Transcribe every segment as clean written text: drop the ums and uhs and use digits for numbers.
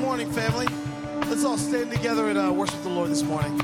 morning, family. Let's all stand together and worship the Lord this morning.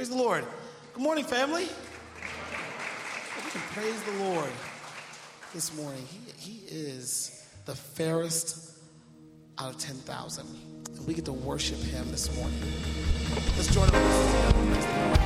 Praise the Lord. Good morning, family. We can praise the Lord this morning. He is the fairest out of 10,000. And we get to worship him this morning. Let's join our voices together. Praise the Lord.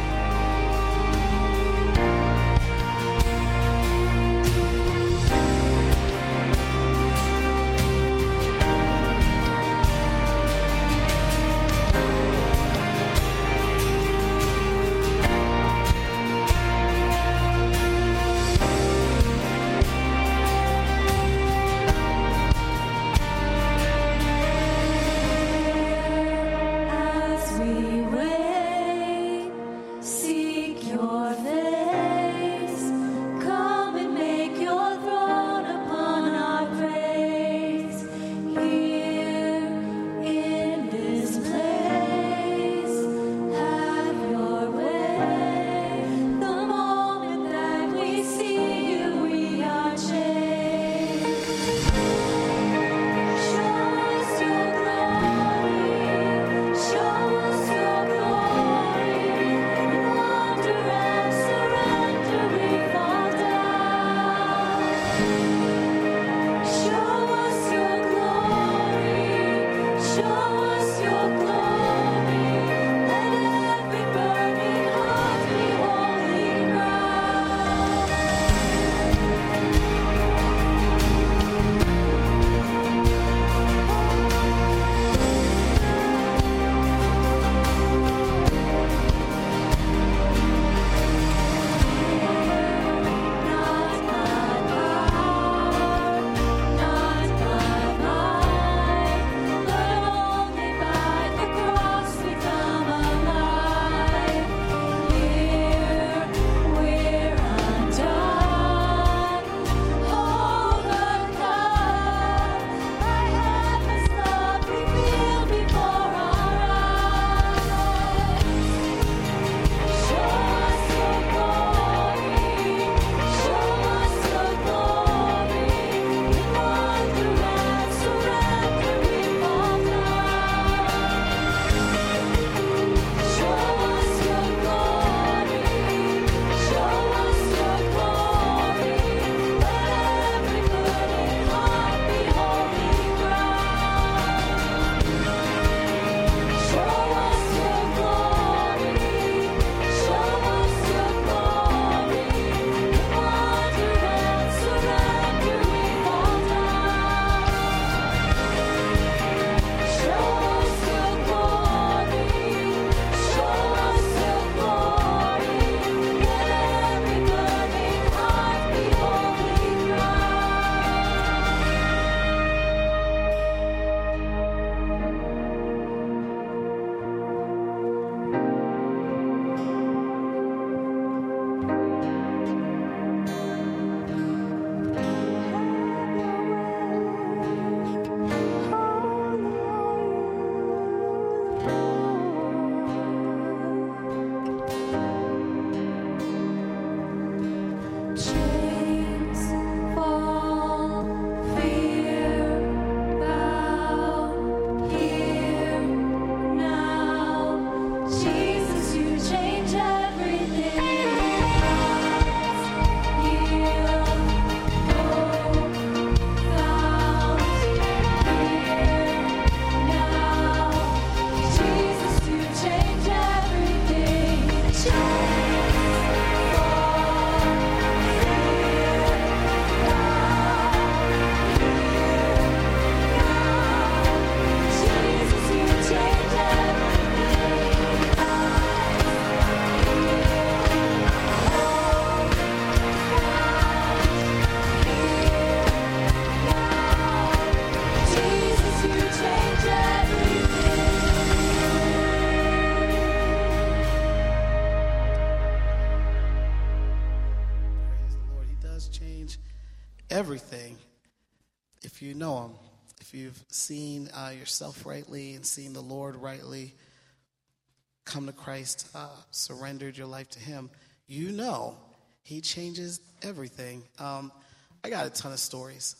Everything, if you know him, if you've seen yourself rightly and seen the Lord rightly, come to Christ, surrendered your life to him, you know he changes everything. I got a ton of stories.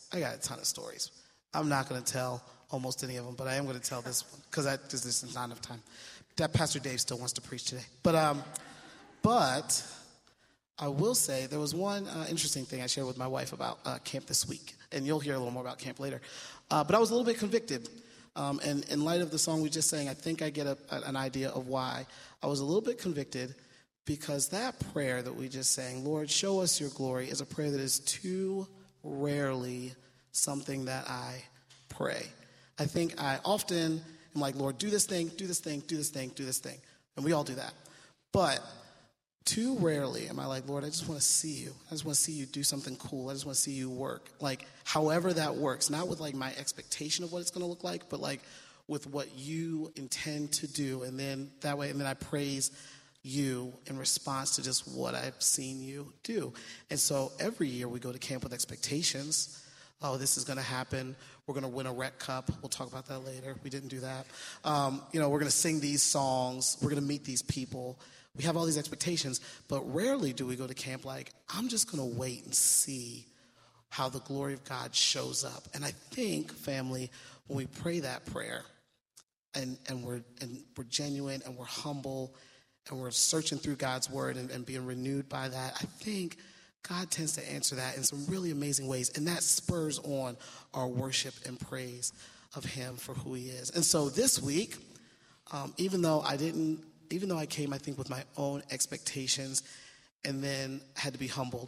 I'm not going to tell almost any of them, but I am going to tell this one because this is not enough time. That Pastor Dave still wants to preach today. But But I will say there was one interesting thing I shared with my wife about camp this week, and you'll hear a little more about camp later. But I was a little bit convicted. And in light of the song we just sang, I think I get an idea of why. I was a little bit convicted because that prayer that we just sang, Lord, show us your glory, is a prayer that is too rarely something that I pray. I think I often am like, Lord, do this thing, do this thing, do this thing, do this thing. And we all do that. But too rarely am I like, Lord, I just want to see you. I just want to see you do something cool. I just want to see you work. Like, however that works, not with like my expectation of what it's going to look like, but like with what you intend to do. And then that way, and then I praise you in response to just what I've seen you do. And so every year we go to camp with expectations. Oh, this is going to happen. We're going to win a rec cup. We'll talk about that later. We didn't do that. We're going to sing these songs. We're going to meet these people. We have all these expectations, but rarely do we go to camp like, I'm just going to wait and see how the glory of God shows up. And I think, family, when we pray that prayer and we're genuine and we're humble and we're searching through God's word and being renewed by that, I think God tends to answer that in some really amazing ways. And that spurs on our worship and praise of him for who he is. And so this week, even though I came, I think, with my own expectations and then had to be humbled,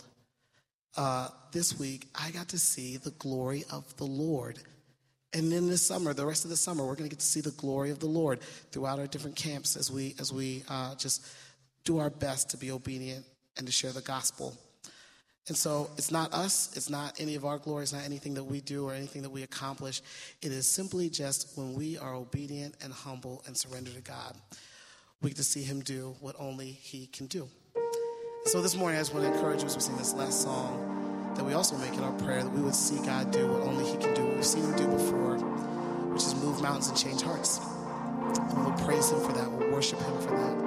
this week I got to see the glory of the Lord. And then this summer, the rest of the summer, we're going to get to see the glory of the Lord throughout our different camps as we just do our best to be obedient and to share the gospel. And so it's not us, it's not any of our glory, it's not anything that we do or anything that we accomplish. It is simply just when we are obedient and humble and surrender to God, we get to see him do what only he can do. So this morning, I just want to encourage you as we sing this last song, that we also make it our prayer that we would see God do what only he can do, what we've seen him do before, which is move mountains and change hearts. And we'll praise him for that. We'll worship him for that.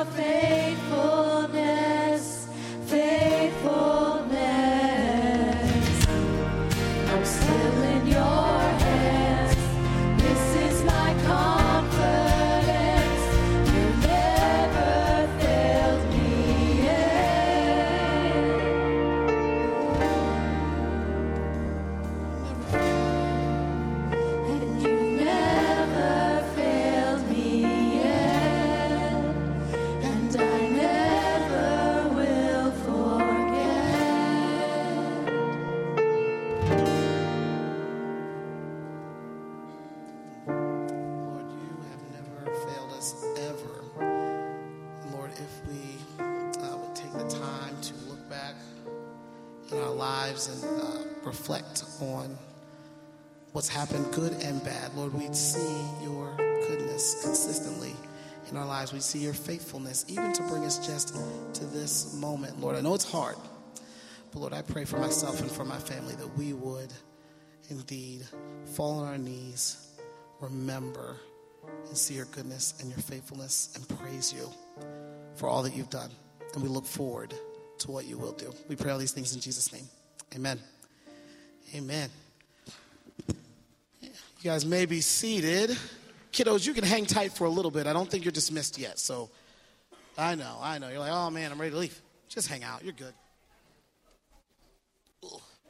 faithfulness, faithfulness. I'm still in your hands. This is my confidence. You never failed me yet. And you never failed me yet. And I never will forget. Lord, you have never failed us ever. Lord, if we would take the time to look back in our lives and reflect on what's happened, good and bad, Lord, we'd see your goodness consistently in our lives. We'd see your faithfulness, even to bring us just to this moment. Lord, I know it's hard, but Lord, I pray for myself and for my family that we would indeed fall on our knees, remember, and see your goodness and your faithfulness and praise you for all that you've done. And we look forward to what you will do. We pray all these things in Jesus' name. Amen. Amen. You guys may be seated. Kiddos, you can hang tight for a little bit. I don't think you're dismissed yet. So I know. You're like, oh, man, I'm ready to leave. Just hang out. You're good. Ugh.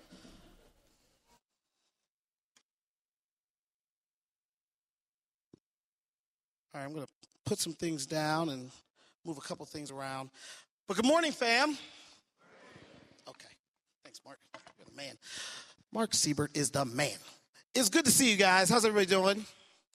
All right, I'm going to put some things down and move a couple things around. But good morning, fam. Okay. Thanks, Mark. You're the man. Mark Siebert is the man. It's good to see you guys. How's everybody doing?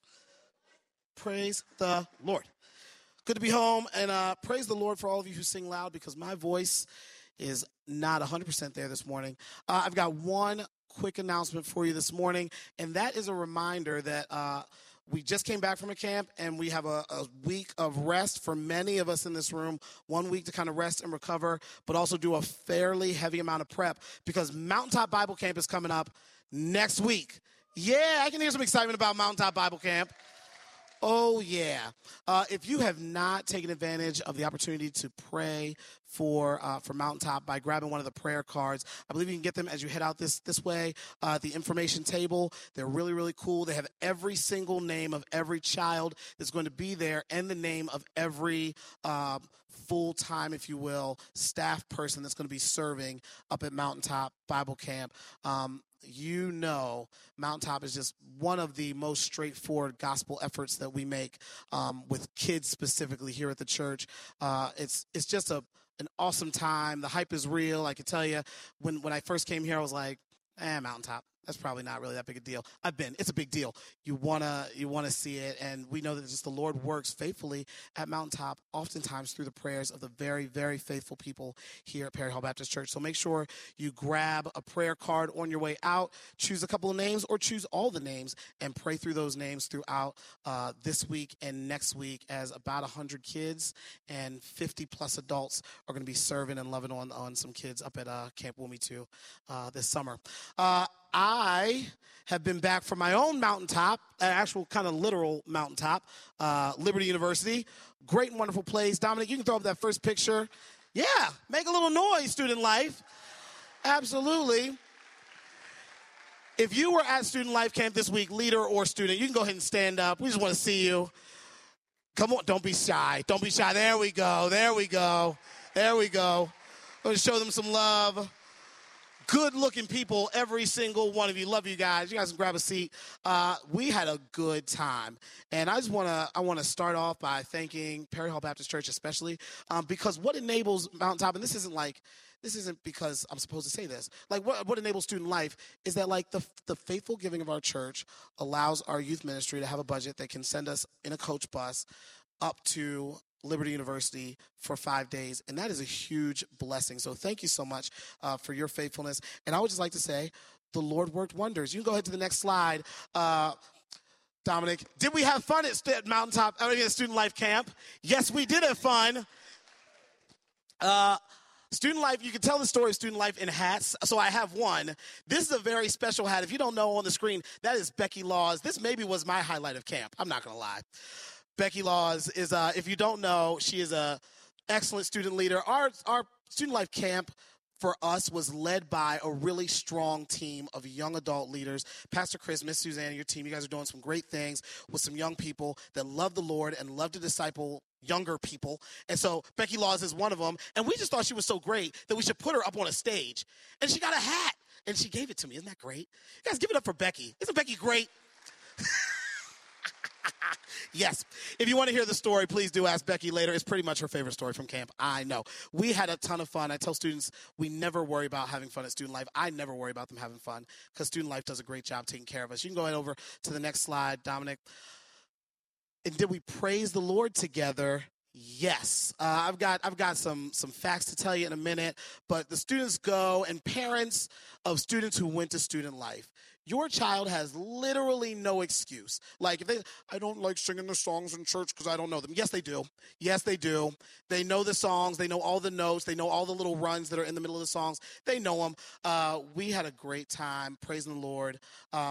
Praise the Lord. Good to be home, and praise the Lord for all of you who sing loud, because my voice is not 100% there this morning. I've got one quick announcement for you this morning, and that is a reminder that we just came back from a camp, and we have a week of rest for many of us in this room, 1 week to kind of rest and recover, but also do a fairly heavy amount of prep, because Mountaintop Bible Camp is coming up next week. Yeah, I can hear some excitement about Mountaintop Bible Camp. Oh, yeah. If you have not taken advantage of the opportunity to pray for Mountaintop by grabbing one of the prayer cards, I believe you can get them as you head out this way. The information table, they're really, really cool. They have every single name of every child that's going to be there and the name of every full-time, if you will, staff person that's going to be serving up at Mountaintop Bible Camp. You know, Mountaintop is just one of the most straightforward gospel efforts that we make with kids specifically here at the church. It's just an awesome time. The hype is real. I can tell you, when I first came here, I was like, Mountaintop. That's probably not really that big a deal. It's a big deal. You wanna see it, and we know that just the Lord works faithfully at Mountaintop, oftentimes through the prayers of the very, very faithful people here at Perry Hall Baptist Church. So make sure you grab a prayer card on your way out, choose a couple of names, or choose all the names, and pray through those names throughout this week and next week, as about 100 kids and 50 plus adults are going to be serving and loving on some kids up at Camp Woomy 2 this summer. I have been back from my own mountaintop, an actual kind of literal mountaintop, Liberty University. Great and wonderful place. Dominic, you can throw up that first picture. Yeah, make a little noise, student life. Absolutely. If you were at Student Life Camp this week, leader or student, you can go ahead and stand up. We just want to see you. Come on, don't be shy. Don't be shy. There we go. There we go. There we go. I'm going to show them some love. Good-looking people, every single one of you. Love you guys. You guys can grab a seat. We had a good time, and I want to start off by thanking Perry Hall Baptist Church, especially because what enables Mountaintop, and this isn't because I'm supposed to say this. Like what enables student life is that like the faithful giving of our church allows our youth ministry to have a budget that can send us in a coach bus up to Liberty University for 5 days, and that is a huge blessing. So thank you so much for your faithfulness. And I would just like to say the Lord worked wonders. You can go ahead to the next slide. Dominic, did we have fun at Mountaintop, at Student Life Camp? Yes, we did have fun. Student Life, you can tell the story of Student Life in hats. So I have one. This is a very special hat. If you don't know on the screen, that is Becky Laws. This maybe was my highlight of camp. I'm not going to lie. Becky Laws is, if you don't know, she is a excellent student leader. Our student life camp for us was led by a really strong team of young adult leaders. Pastor Chris, Miss Suzanne, your team, you guys are doing some great things with some young people that love the Lord and love to disciple younger people. And so Becky Laws is one of them. And we just thought she was so great that we should put her up on a stage. And she got a hat. And she gave it to me. Isn't that great? You guys, give it up for Becky. Isn't Becky great? Yes. If you want to hear the story, please do ask Becky later. It's pretty much her favorite story from camp. I know. We had a ton of fun. I tell students we never worry about having fun at Student Life. I never worry about them having fun because Student Life does a great job taking care of us. You can go ahead over to the next slide, Dominic. And did we praise the Lord together? Yes. I've got some facts to tell you in a minute, but the students go, and parents of students who went to Student Life, your child has literally no excuse. Like, if I don't like singing the songs in church because I don't know them. Yes, they do. Yes, they do. They know the songs. They know all the notes. They know all the little runs that are in the middle of the songs. They know them. We had a great time praising the Lord.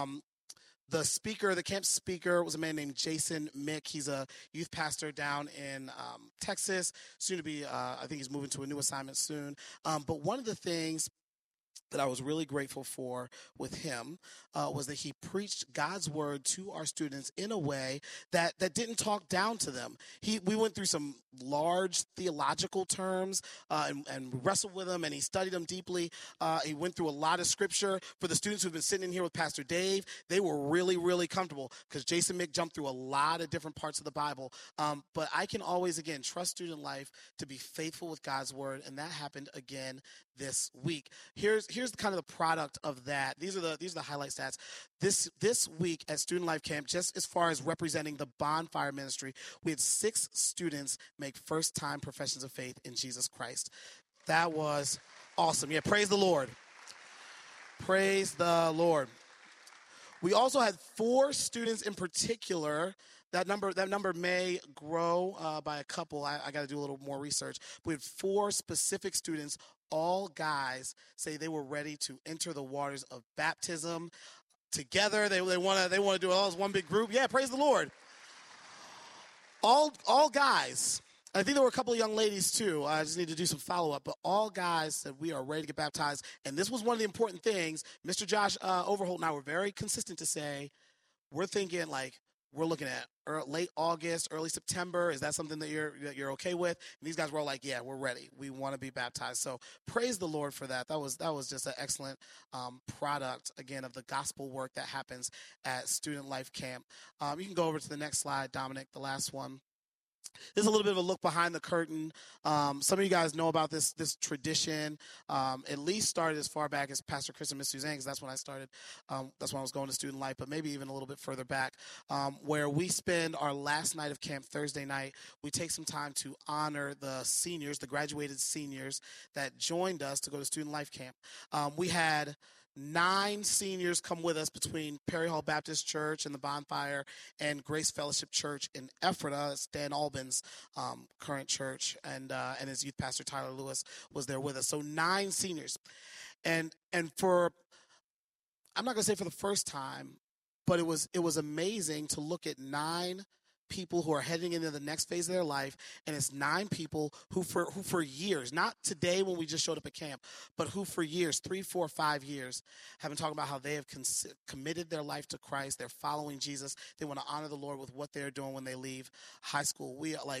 The camp speaker was a man named Jason Mick. He's a youth pastor down in Texas, soon to be, I think he's moving to a new assignment soon. But one of the things that I was really grateful for with him was that he preached God's word to our students in a way that didn't talk down to them. We went through some large theological terms and wrestled with them, and he studied them deeply. He went through a lot of scripture. For the students who've been sitting in here with Pastor Dave, they were really, really comfortable because Jason Mick jumped through a lot of different parts of the Bible. But I can always, again, trust Student Life to be faithful with God's word, and that happened again this week. Here's kind of the product of that. These are the highlight stats. This week at Student Life Camp, just as far as representing the Bonfire Ministry, we had 6 students make first-time professions of faith in Jesus Christ. That was awesome. Yeah, praise the Lord. Praise the Lord. We also had 4 students in particular. That number may grow by a couple. I got to do a little more research. But we had 4 specific students, all guys, say they were ready to enter the waters of baptism together. They want to do it all as one big group. Yeah, praise the Lord. All guys. I think there were a couple of young ladies too. I just need to do some follow-up. But all guys said we are ready to get baptized. And this was one of the important things. Mr. Josh Overholt and I were very consistent to say, we're thinking like, we're looking at late August, early September. Is that something that you're okay with? And these guys were all like, yeah, we're ready. We want to be baptized. So praise the Lord for that. That was just an excellent product, again, of the gospel work that happens at Student Life Camp. You can go over to the next slide, Dominic, the last one. This is a little bit of a look behind the curtain. Some of you guys know about this tradition. At least started as far back as Pastor Chris and Miss Suzanne, because that's when I started. That's when I was going to Student Life, but maybe even a little bit further back, where we spend our last night of camp, Thursday night. We take some time to honor the seniors, the graduated seniors that joined us to go to Student Life Camp. We had 9 seniors come with us between Perry Hall Baptist Church and the Bonfire and Grace Fellowship Church in Ephrata. It's Dan Albin's current church, and his youth pastor Tyler Lewis was there with us. So 9 seniors, and for, I'm not going to say for the first time, but it was amazing to look at 9 people who are heading into the next phase of their life, and it's 9 people who for years, not today when we just showed up at camp, but who for years, 3, 4, 5 years, have been talking about how they have committed their life to Christ. They're following Jesus. They want to honor the Lord with what they're doing when they leave high school. We are like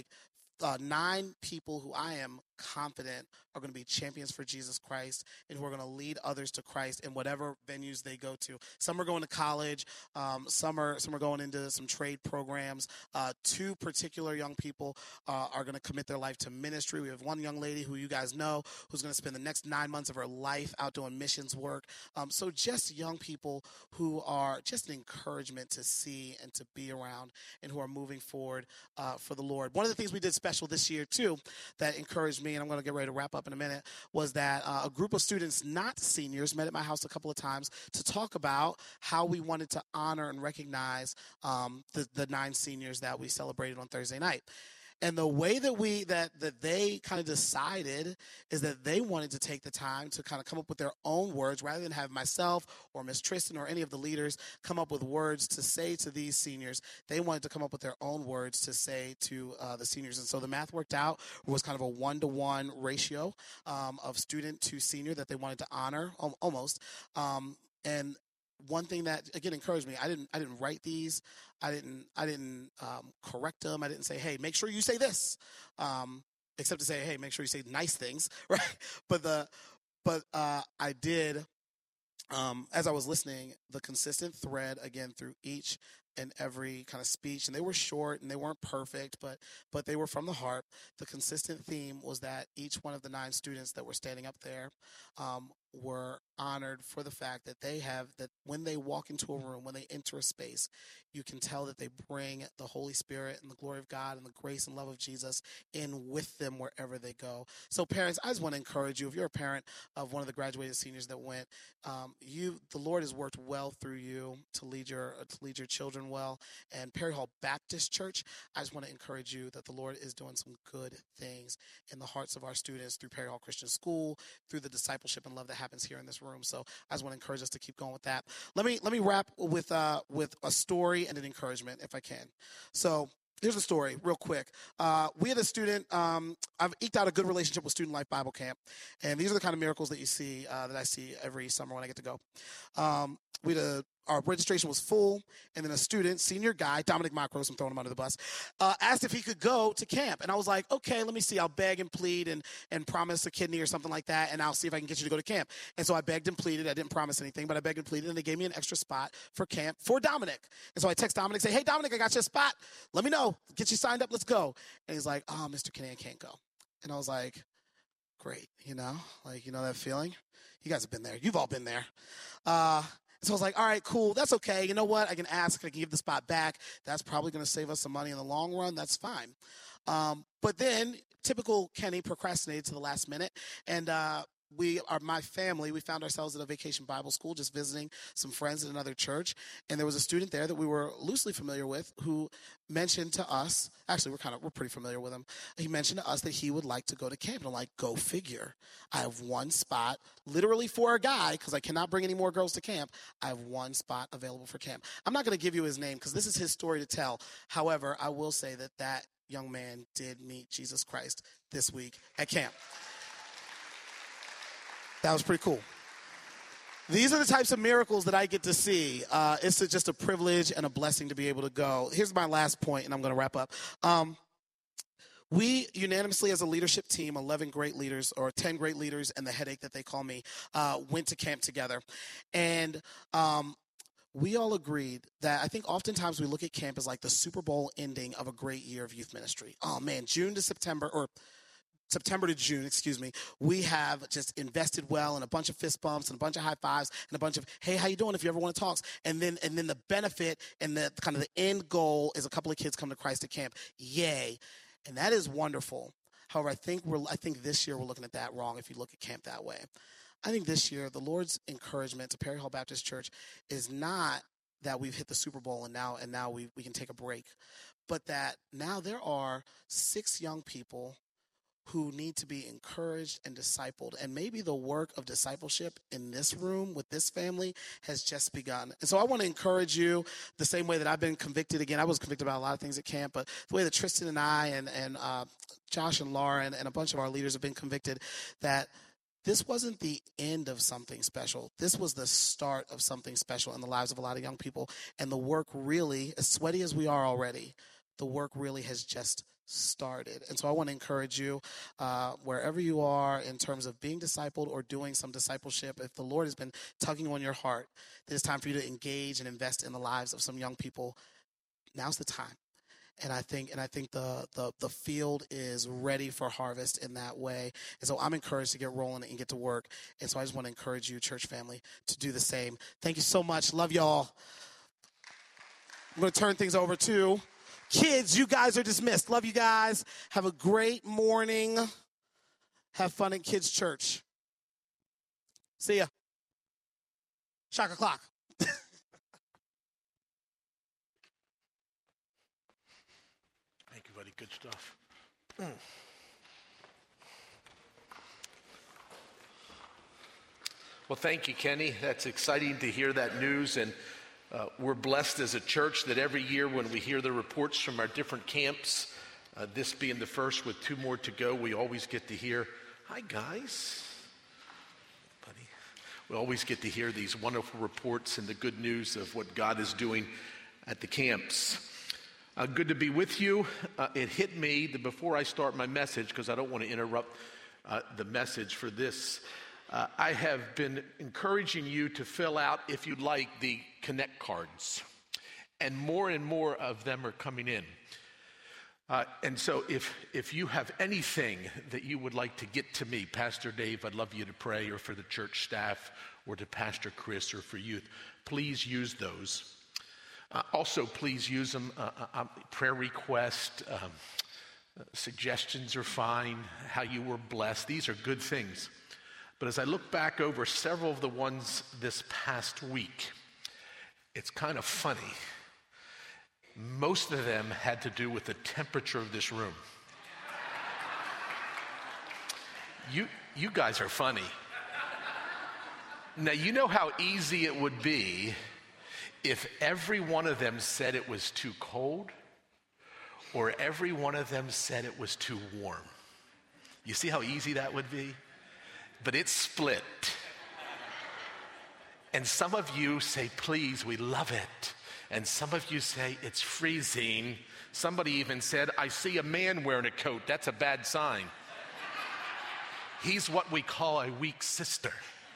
9 people who I am confident are going to be champions for Jesus Christ and who are going to lead others to Christ in whatever venues they go to. Some are going to college. Some are going into some trade programs. 2 particular young people are going to commit their life to ministry. We have one young lady who you guys know who's going to spend the next 9 months of her life out doing missions work. So just young people who are just an encouragement to see and to be around and who are moving forward for the Lord. One of the things we did special this year too that encouraged me, and I'm going to get ready to wrap up in a minute, was that a group of students, not seniors, met at my house a couple of times to talk about how we wanted to honor and recognize the 9 seniors that we celebrated on Thursday night. And the way that they kind of decided is that they wanted to take the time to kind of come up with their own words rather than have myself or Miss Tristan or any of the leaders come up with words to say to these seniors. They wanted to come up with their own words to say to the seniors. And so the math worked out. It was kind of a 1-to-1 ratio of student to senior that they wanted to honor, almost. And one thing that again encouraged me, I didn't write these. I didn't correct them. I didn't say, hey, make sure you say this, except to say, hey, make sure you say nice things, right? But I did, as I was listening, the consistent thread again through each and every kind of speech, and they were short and they weren't perfect, but they were from the heart. The consistent theme was that each one of the 9 students that were standing up there were honored for the fact that that when they walk into a room, when they enter a space, you can tell that they bring the Holy Spirit and the glory of God and the grace and love of Jesus in with them wherever they go. So parents, I just want to encourage you, if you're a parent of one of the graduated seniors that went, the Lord has worked well through you to lead your children well. And Perry Hall Baptist Church, I just want to encourage you that the Lord is doing some good things in the hearts of our students through Perry Hall Christian School, through the discipleship and love that happens here in this room. So I just want to encourage us to keep going with that. Let me wrap with a story and an encouragement, if I can. So here's a story real quick. We had a student, I've eked out a good relationship with Student Life Bible Camp. And these are the kind of miracles that you see, that I see every summer when I get to go. Our registration was full, and then a student, senior guy, Dominic Macros, I'm throwing him under the bus, asked if he could go to camp. And I was like, okay, let me see. I'll beg and plead and promise a kidney or something like that, and I'll see if I can get you to go to camp. And so I begged and pleaded. I didn't promise anything, but I begged and pleaded, and they gave me an extra spot for camp for Dominic. And so I text Dominic, say, hey, Dominic, I got you a spot. Let me know. Get you signed up. Let's go. And he's like, oh, Mr. Kenny, I can't go. And I was like, great, that feeling? You guys have been there. You've all been there. So I was like, all right, cool. That's okay. You know what? I can ask. I can give the spot back. That's probably going to save us some money in the long run. That's fine. But then typical Kenny procrastinated to the last minute. And my family, we found ourselves at a vacation Bible school, just visiting some friends at another church. And there was a student there that we were loosely familiar with who mentioned to us, actually, we're pretty familiar with him. He mentioned to us that he would like to go to camp. And I'm like, go figure. I have one spot literally for a guy, because I cannot bring any more girls to camp. I have one spot available for camp. I'm not going to give you his name because this is his story to tell. However, I will say that young man did meet Jesus Christ this week at camp. That was pretty cool. These are the types of miracles that I get to see. It's just a privilege and a blessing to be able to go. Here's my last point, and I'm going to wrap up. We unanimously, as a leadership team, 11 great leaders, or 10 great leaders, and the headache that they call me, went to camp together. And we all agreed that I think oftentimes we look at camp as like the Super Bowl ending of a great year of youth ministry. Oh, man, June to September, or September to June, we have just invested well in a bunch of fist bumps and a bunch of high fives and a bunch of, hey, how you doing if you ever want to talk? And then the benefit and the kind of the end goal is a couple of kids come to Christ at camp. Yay. And that is wonderful. However, I think this year we're looking at that wrong if you look at camp that way. I think this year the Lord's encouragement to Perry Hall Baptist Church is not that we've hit the Super Bowl and now we can take a break, but that now there are 6 young people who need to be encouraged and discipled. And maybe the work of discipleship in this room with this family has just begun. And so I want to encourage you the same way that I've been convicted. Again, I was convicted about a lot of things at camp, but the way that Tristan and I and Josh and Laura and a bunch of our leaders have been convicted that this wasn't the end of something special. This was the start of something special in the lives of a lot of young people. And the work really, as sweaty as we are already, the work really has just started. And so I want to encourage you, wherever you are in terms of being discipled or doing some discipleship, if the Lord has been tugging on your heart, that it's time for you to engage and invest in the lives of some young people. Now's the time. And I think the field is ready for harvest in that way. And so I'm encouraged to get rolling and get to work. And so I just want to encourage you, church family, to do the same. Thank you so much. Love y'all. I'm going to turn things over to kids. You guys are dismissed. Love you guys. Have a great morning. Have fun in kids' church. See ya. Shaka clock. Thank you, buddy. Good stuff. Well, thank you, Kenny. That's exciting to hear that news, and we're blessed as a church that every year when we hear the reports from our different camps, this being the first with 2 more to go, we always get to hear, hi guys, buddy. We always get to hear these wonderful reports and the good news of what God is doing at the camps. Good to be with you. It hit me that before I start my message, because I don't want to interrupt the message for this, I have been encouraging you to fill out, if you'd like, the Connect cards. And more of them are coming in. And so if you have anything that you would like to get to me, Pastor Dave, I'd love you to pray, or for the church staff, or to Pastor Chris, or for youth, please use those. Also, please use them. Prayer request, suggestions are fine, how you were blessed. These are good things. But as I look back over several of the ones this past week, it's kind of funny. Most of them had to do with the temperature of this room. You guys are funny. Now, you know how easy it would be if every one of them said it was too cold, or every one of them said it was too warm. You see how easy that would be? But it's split. And some of you say, please, we love it. And some of you say, it's freezing. Somebody even said, I see a man wearing a coat. That's a bad sign. He's what we call a weak sister.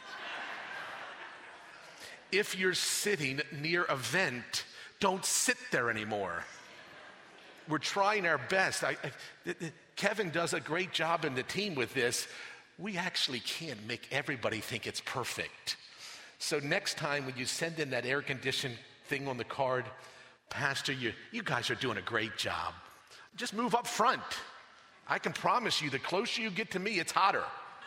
If you're sitting near a vent, don't sit there anymore. We're trying our best. Kevin does a great job in the team with this. We actually can't make everybody think it's perfect. So next time when you send in that air conditioned thing on the card, Pastor, you guys are doing a great job. Just move up front. I can promise you, the closer you get to me, it's hotter.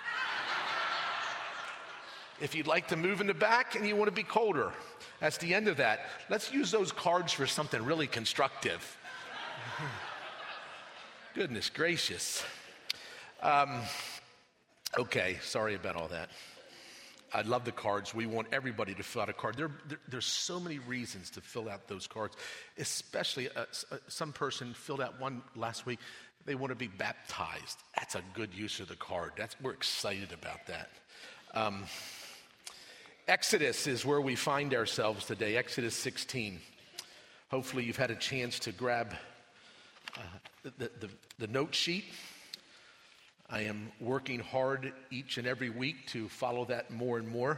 If you'd like to move in the back and you want to be colder, that's the end of that. Let's use those cards for something really constructive. Goodness gracious. Okay, sorry about all that. I love the cards. We want everybody to fill out a card. There's so many reasons to fill out those cards, especially some person filled out one last week. They want to be baptized. That's a good use of the card. We're excited about that. Exodus is where we find ourselves today, Exodus 16. Hopefully you've had a chance to grab the note sheet. I am working hard each and every week to follow that more and more.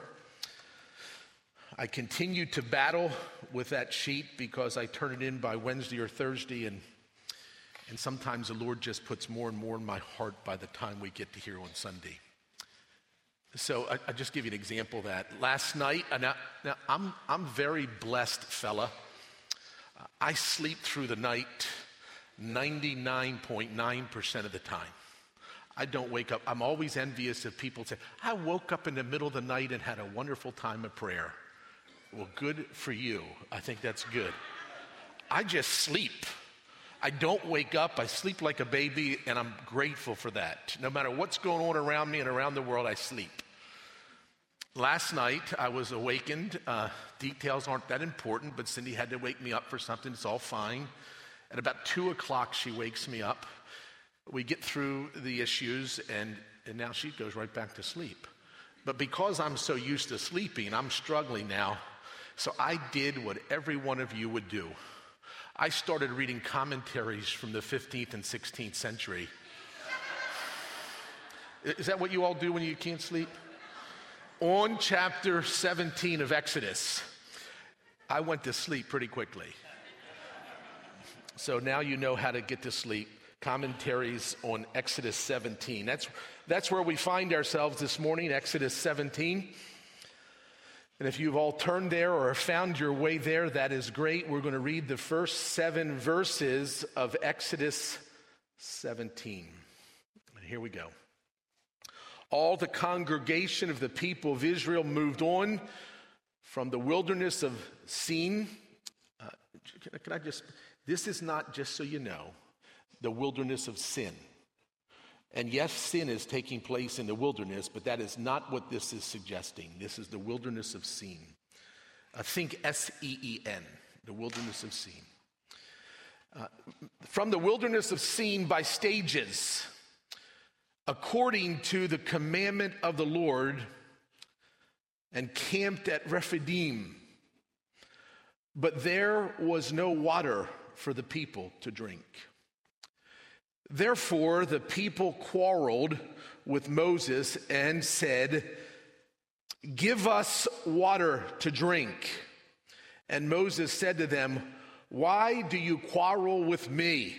I continue to battle with that sheet because I turn it in by Wednesday or Thursday, and sometimes the Lord just puts more and more in my heart by the time we get to here on Sunday. So I'll just give you an example of that. Last night, now I'm very blessed fella. I sleep through the night 99.9% of the time. I don't wake up. I'm always envious of people who say, I woke up in the middle of the night and had a wonderful time of prayer. Well, good for you. I think that's good. I just sleep. I don't wake up. I sleep like a baby, and I'm grateful for that. No matter what's going on around me and around the world, I sleep. Last night, I was awakened. Details aren't that important, but Cindy had to wake me up for something. It's all fine. At about 2 o'clock, she wakes me up. We get through the issues, and now she goes right back to sleep. But because I'm so used to sleeping, I'm struggling now. So I did what every one of you would do. I started reading commentaries from the 15th and 16th century. Is that what you all do when you can't sleep? On chapter 17 of Exodus, I went to sleep pretty quickly. So now you know how to get to sleep. Commentaries on Exodus 17. That's where we find ourselves this morning, Exodus 17. And if you've all turned there or found your way there, that is great. We're going to read the first 7 verses of Exodus 17. And here we go. All the congregation of the people of Israel moved on from the wilderness of Sin. This is not, just so you know, the wilderness of sin. And yes, sin is taking place in the wilderness, but that is not what this is suggesting. This is the wilderness of Sin. Think S-E-E-N, the wilderness of Sin. From the wilderness of Sin by stages, according to the commandment of the Lord, and camped at Rephidim. But there was no water for the people to drink. Therefore, the people quarreled with Moses and said, "Give us water to drink." And Moses said to them, "Why do you quarrel with me?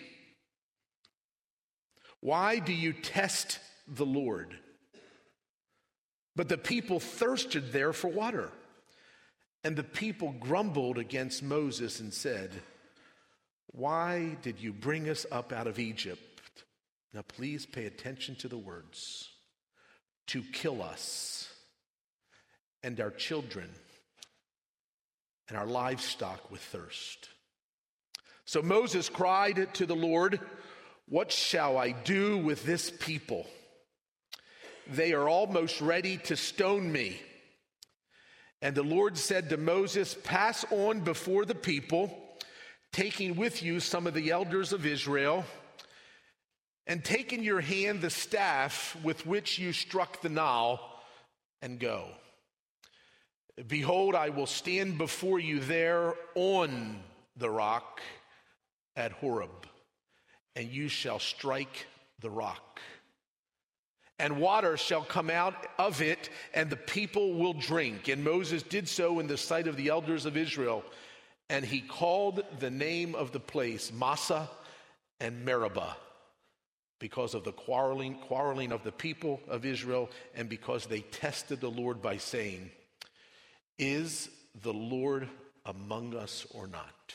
Why do you test the Lord?" But the people thirsted there for water. And the people grumbled against Moses and said, "Why did you bring us up out of Egypt?" Now please pay attention to the words. "To kill us and our children and our livestock with thirst." So Moses cried to the Lord, "What shall I do with this people? They are almost ready to stone me." And the Lord said to Moses, "Pass on before the people, taking with you some of the elders of Israel, and take in your hand the staff with which you struck the Nile, and go. Behold, I will stand before you there on the rock at Horeb, and you shall strike the rock. And water shall come out of it, and the people will drink." And Moses did so in the sight of the elders of Israel. And he called the name of the place Massah and Meribah, because of the quarreling of the people of Israel, and because they tested the Lord by saying, "Is the Lord among us or not?"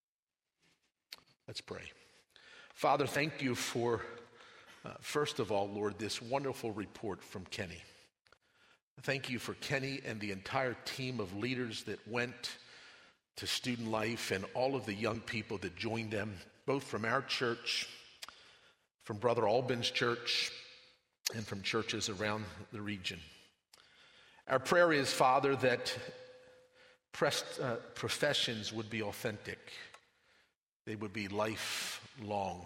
Let's pray. Father, thank you for, first of all, Lord, this wonderful report from Kenny. Thank you for Kenny and the entire team of leaders that went to Student Life, and all of the young people that joined them, both from our church, from Brother Albin's church, and from churches around the region. Our prayer is, Father, that professions would be authentic. They would be lifelong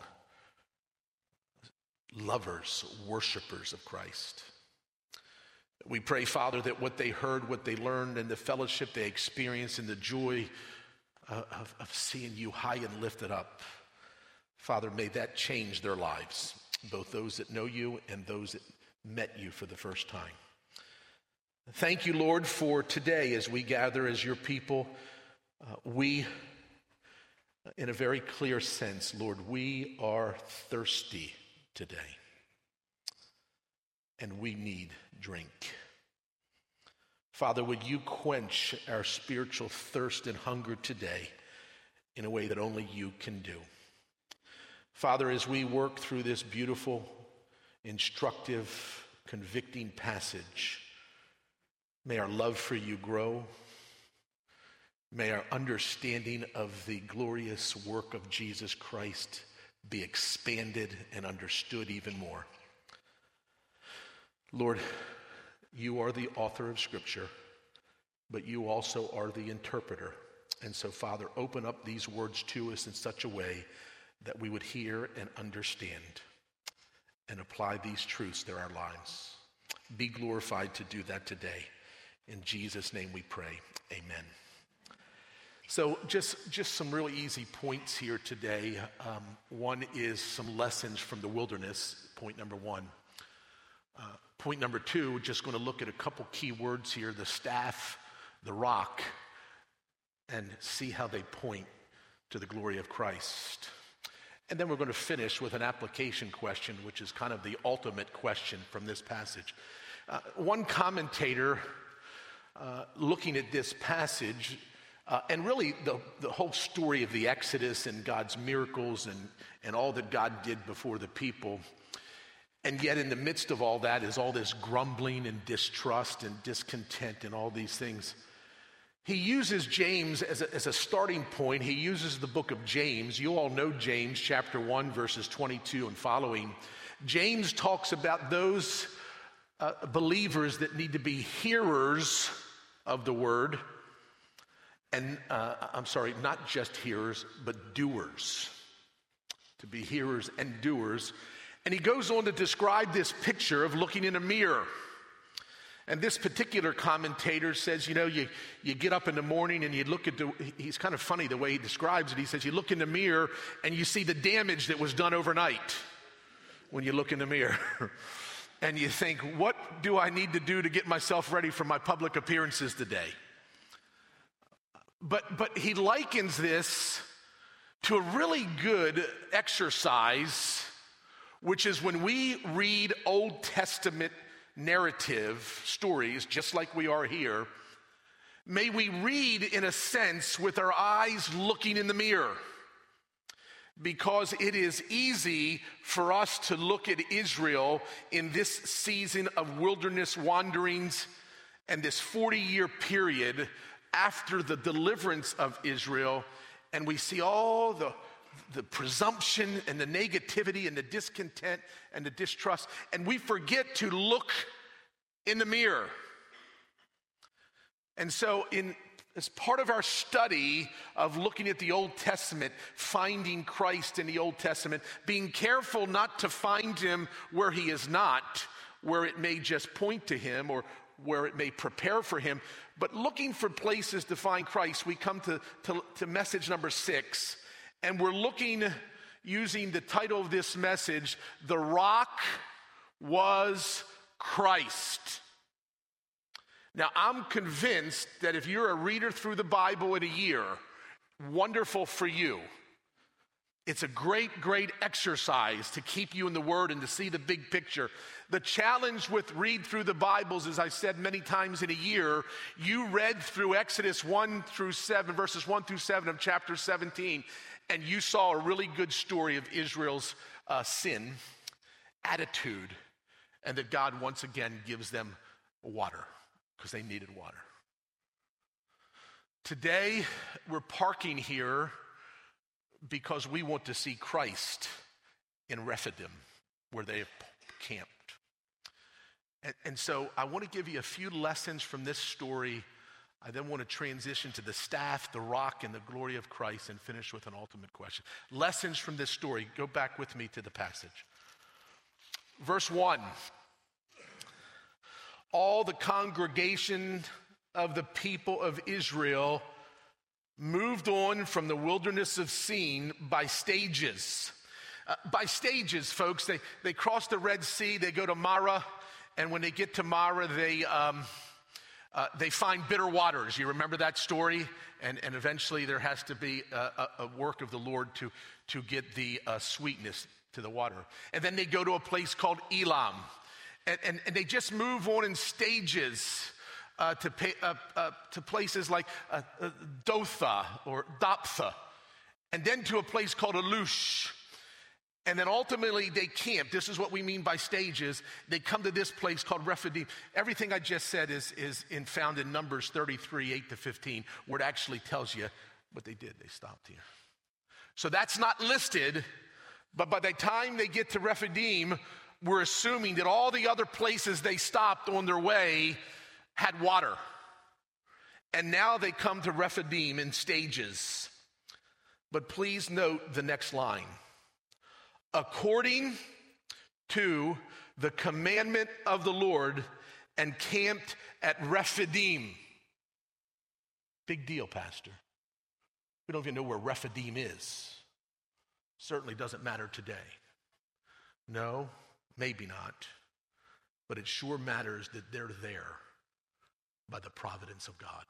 lovers, worshipers of Christ. We pray, Father, that what they heard, what they learned, and the fellowship they experienced, and the joy of seeing you high and lifted up, Father, may that change their lives, both those that know you and those that met you for the first time. Thank you, Lord, for today as we gather as your people. We, in a very clear sense, Lord, we are thirsty today, and we need drink. Father, would you quench our spiritual thirst and hunger today in a way that only you can do? Father, as we work through this beautiful, instructive, convicting passage, may our love for you grow. May our understanding of the glorious work of Jesus Christ be expanded and understood even more. Lord, you are the author of Scripture, but you also are the interpreter. And so, Father, open up these words to us in such a way that we would hear and understand and apply these truths to our lives. Be glorified to do that today. In Jesus' name we pray. Amen. So just some really easy points here today. One is some lessons from the wilderness, point number one. Point number two, we're just going to look at a couple key words here, the staff, the rock, and see how they point to the glory of Christ. And then we're going to finish with an application question, which is kind of the ultimate question from this passage. One commentator looking at this passage, and really the whole story of the Exodus and God's miracles and all that God did before the people, and yet in the midst of all that is all this grumbling and distrust and discontent and all these things. He uses James as a starting point. He uses the book of James. You all know James chapter 1, verses 22 and following. James talks about those believers that need to be hearers of the word. And not just hearers, but doers. To be hearers and doers. And he goes on to describe this picture of looking in a mirror. And this particular commentator says, you get up in the morning and you look at he's kind of funny the way he describes it. He says, you look in the mirror and you see the damage that was done overnight when you look in the mirror. And you think, what do I need to do to get myself ready for my public appearances today? But he likens this to a really good exercise, which is when we read Old Testament narrative stories, just like we are here, may we read, in a sense, with our eyes looking in the mirror. Because it is easy for us to look at Israel in this season of wilderness wanderings and this 40-year period after the deliverance of Israel, and we see all the presumption and the negativity and the discontent and the distrust, and we forget to look in the mirror. And so as part of our study of looking at the Old Testament, finding Christ in the Old Testament, being careful not to find him where he is not, where it may just point to him or where it may prepare for him, but looking for places to find Christ, we come to message number 6, and we're looking, using the title of this message, The Rock Was Christ. Now, I'm convinced that if you're a reader through the Bible in a year, wonderful for you. It's a great, great exercise to keep you in the Word and to see the big picture. The challenge with read through the Bibles, as I said many times in a year, you read through Exodus 1 through 7, verses 1 through 7 of chapter 17, and you saw a really good story of Israel's sin, attitude, and that God once again gives them water because they needed water. Today, we're parking here because we want to see Christ in Rephidim, where they have camped. And so I want to give you a few lessons from this story. I then want to transition to the staff, the rock, and the glory of Christ, and finish with an ultimate question. Lessons from this story. Go back with me to the passage. Verse 1. All the congregation of the people of Israel moved on from the wilderness of Sin by stages. By stages, folks. They cross the Red Sea, they go to Marah, and when they get to Marah, they find bitter waters. You remember that story? And eventually there has to be a work of the Lord to get the sweetness to the water. And then they go to a place called Elam. And they just move on in stages to places like Dotha or Dopha, and then to a place called Alush. And then ultimately they camp. This is what we mean by stages. They come to this place called Rephidim. Everything I just said is found in Numbers 33, 8-15, where it actually tells you what they did. They stopped here. So that's not listed, but by the time they get to Rephidim, we're assuming that all the other places they stopped on their way had water. And now they come to Rephidim in stages. But please note the next line. According to the commandment of the Lord, and camped at Rephidim. Big deal, Pastor. We don't even know where Rephidim is. Certainly doesn't matter today. No, maybe not. But it sure matters that they're there by the providence of God.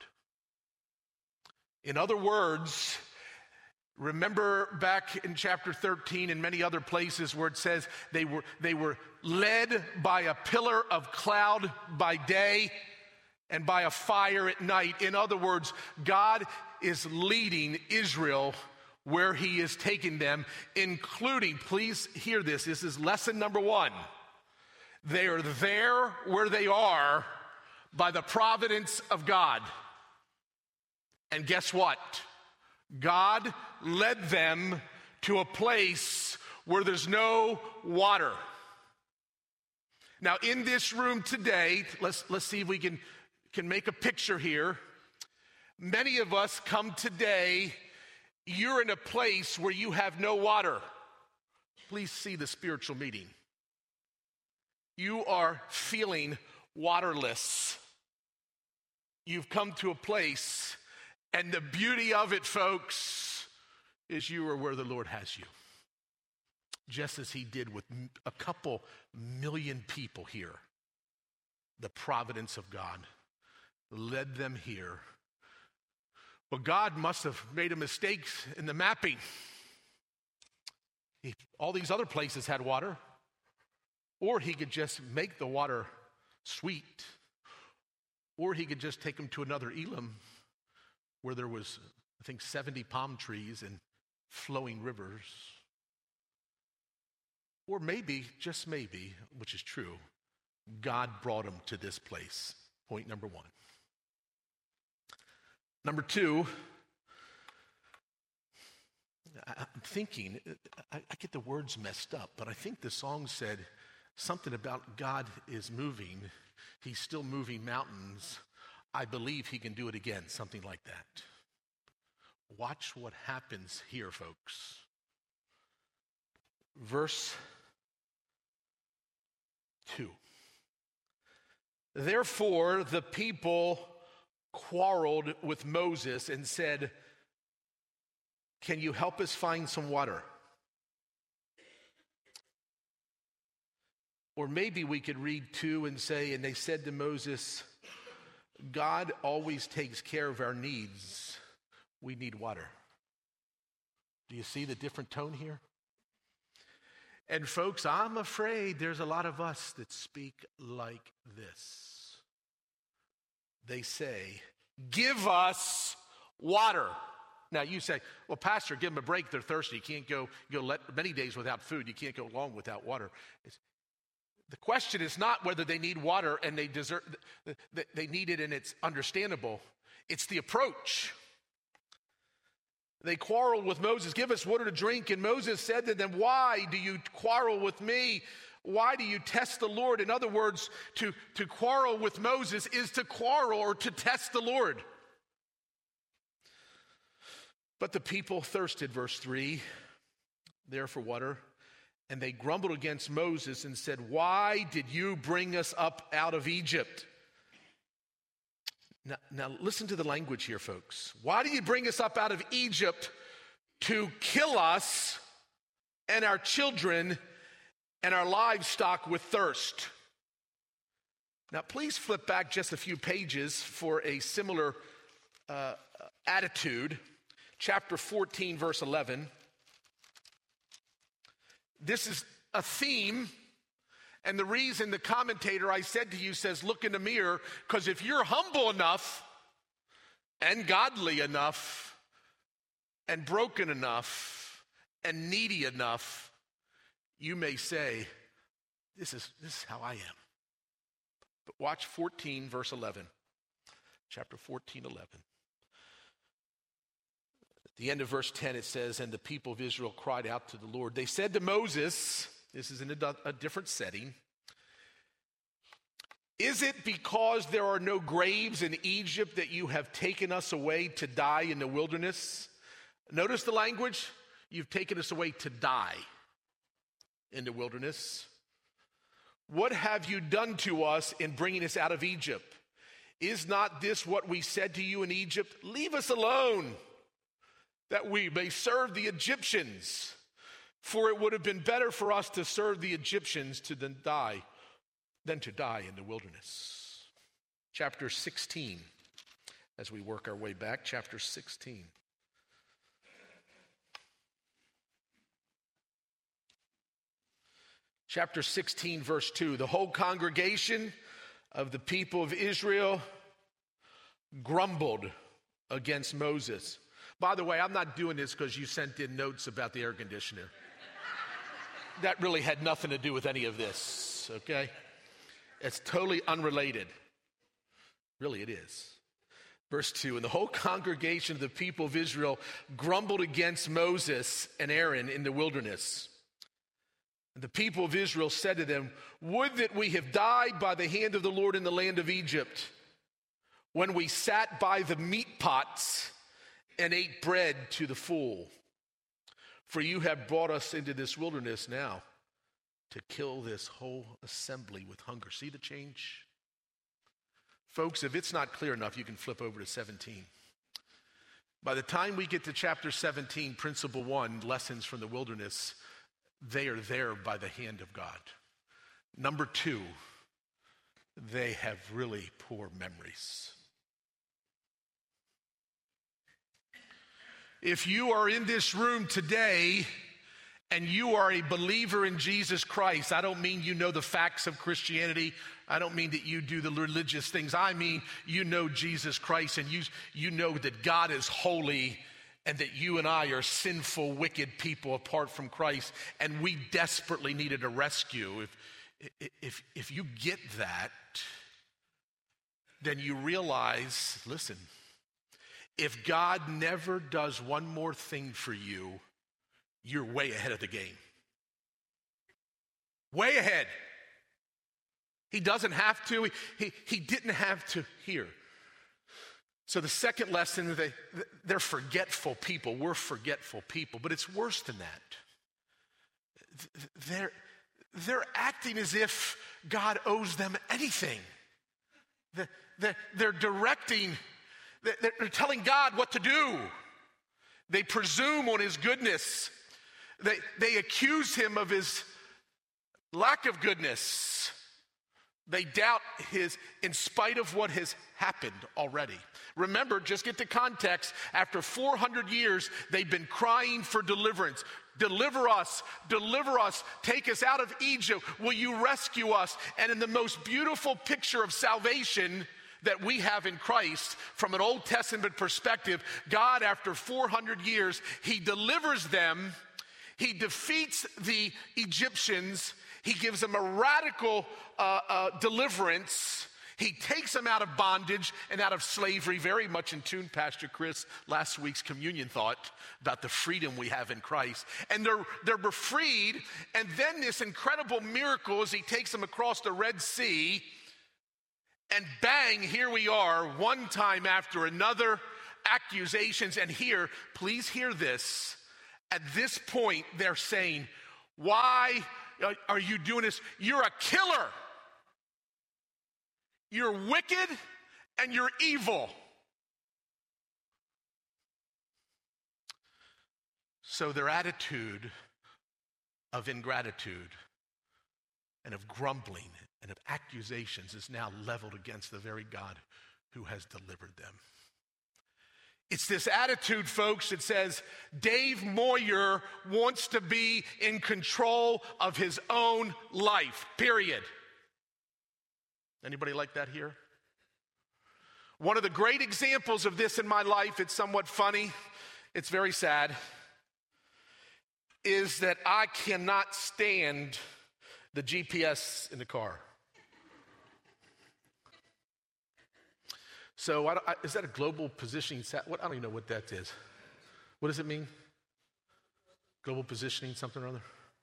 In other words, remember back in chapter 13 and many other places where it says they were led by a pillar of cloud by day and by a fire at night. In other words, God is leading Israel where he is taking them, including, please hear this is lesson number 1. They are there where they are by the providence of God. And guess what? God led them to a place where there's no water. Now, in this room today, let's see if we can make a picture here. Many of us come today, you're in a place where you have no water. Please see the spiritual meeting. You are feeling waterless. You've come to a place, and the beauty of it, folks, is you are where the Lord has you. Just as he did with a couple million people here. The providence of God led them here. But God must have made a mistake in the mapping. All these other places had water. Or he could just make the water sweet. Or he could just take them to another Elim where there was, I think, 70 palm trees and flowing rivers. Or maybe, just maybe, which is true, God brought him to this place. Point number one. Number two, I'm thinking, I get the words messed up, but I think the song said something about God is moving. He's still moving mountains. I believe he can do it again, something like that. Watch what happens here, folks. Verse 2. Therefore, the people quarreled with Moses and said, "Can you help us find some water?" Or maybe we could read 2 and say, and they said to Moses, "God always takes care of our needs. We need water." Do you see the different tone here? And folks, I'm afraid there's a lot of us that speak like this. They say, "Give us water." Now you say, "Well, Pastor, give them a break. They're thirsty. You can't go many days without food. You can't go long without water." The question is not whether they need water and they need it and it's understandable. It's the approach. They quarreled with Moses, "Give us water to drink." And Moses said to them, "Why do you quarrel with me? Why do you test the Lord?" In other words, to quarrel with Moses is to quarrel or to test the Lord. But the people thirsted, verse 3, there for water. And they grumbled against Moses and said, "Why did you bring us up out of Egypt?" Now listen to the language here, folks. Why did you bring us up out of Egypt to kill us and our children and our livestock with thirst? Now please flip back just a few pages for a similar attitude. Chapter 14, verse 11. This is a theme. And the reason the commentator I said to you says, look in the mirror, because if you're humble enough and godly enough and broken enough and needy enough, you may say, this is how I am. But watch 14, verse 11. Chapter 14, 11. At the end of verse 10, it says, "And the people of Israel cried out to the Lord. They said to Moses," this is in a different setting, "Is it because there are no graves in Egypt that you have taken us away to die in the wilderness?" Notice the language. You've taken us away to die in the wilderness. "What have you done to us in bringing us out of Egypt? Is not this what we said to you in Egypt? Leave us alone, that we may serve the Egyptians. For it would have been better for us to serve the Egyptians than to die in the wilderness." Chapter 16, as we work our way back, chapter 16. Chapter 16, verse 2. "The whole congregation of the people of Israel grumbled against Moses." By the way, I'm not doing this because you sent in notes about the air conditioner. That really had nothing to do with any of this, okay? It's totally unrelated. Really, it is. Verse 2, "And the whole congregation of the people of Israel grumbled against Moses and Aaron in the wilderness. And the people of Israel said to them, would that we have died by the hand of the Lord in the land of Egypt, when we sat by the meat pots and ate bread to the full. For you have brought us into this wilderness now to kill this whole assembly with hunger. See the change? Folks, if it's not clear enough, you can flip over to 17. By the time we get to chapter 17, principle 1, lessons from the wilderness, they are there by the hand of God. Number 2, they have really poor memories. If you are in this room today and you are a believer in Jesus Christ, I don't mean you know the facts of Christianity. I don't mean that you do the religious things. I mean you know Jesus Christ, and you know that God is holy and that you and I are sinful, wicked people apart from Christ, and we desperately needed a rescue. If you get that, then you realize, listen, if God never does one more thing for you, you're way ahead of the game. Way ahead. He doesn't have to. He didn't have to here. So the second lesson, they're forgetful people. We're forgetful people. But it's worse than that. They're acting as if God owes them anything. They're directing, they're telling God what to do. They presume on his goodness. They accuse him of his lack of goodness. They doubt his, in spite of what has happened already. Remember, just get the context. After 400 years, they've been crying for deliverance. Deliver us, take us out of Egypt. Will you rescue us? And in the most beautiful picture of salvation that we have in Christ, from an Old Testament perspective, God, after 400 years, he delivers them. He defeats the Egyptians. He gives them a radical deliverance. He takes them out of bondage and out of slavery, very much in tune, Pastor Chris, last week's communion thought about the freedom we have in Christ. And they're freed, and then this incredible miracle as he takes them across the Red Sea, and bang, here we are, one time after another, accusations. And here, please hear this, at this point, they're saying, why are you doing this? You're a killer. You're wicked and you're evil. So their attitude of ingratitude and of grumbling and of accusations is now leveled against the very God who has delivered them. It's this attitude, folks, that says Dave Moyer wants to be in control of his own life, period. Anybody like that here? One of the great examples of this in my life, it's somewhat funny, it's very sad, is that I cannot stand the GPS in the car. So is that a global positioning? I don't even know what that is. What does it mean? Global positioning, something or other?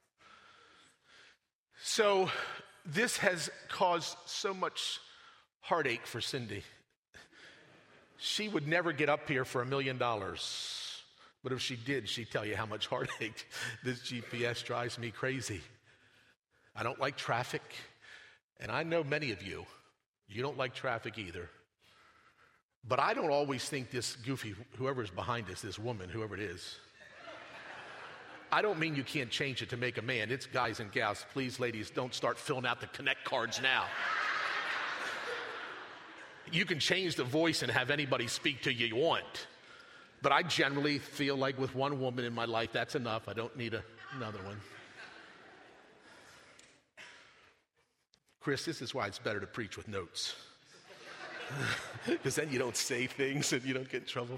So this has caused so much heartache for Cindy. She would never get up here for $1 million. But if she did, she'd tell you how much heartache this GPS drives me crazy. I don't like traffic. And I know many of you don't like traffic either. But I don't always think this goofy, whoever's behind us, this woman, whoever it is, I don't mean you can't change it to make a man. It's guys and gals. Please, ladies, don't start filling out the connect cards now. You can change the voice and have anybody speak to you want. But I generally feel like with one woman in my life, that's enough. I don't need another one. Chris, this is why it's better to preach with notes. Because then you don't say things and you don't get in trouble.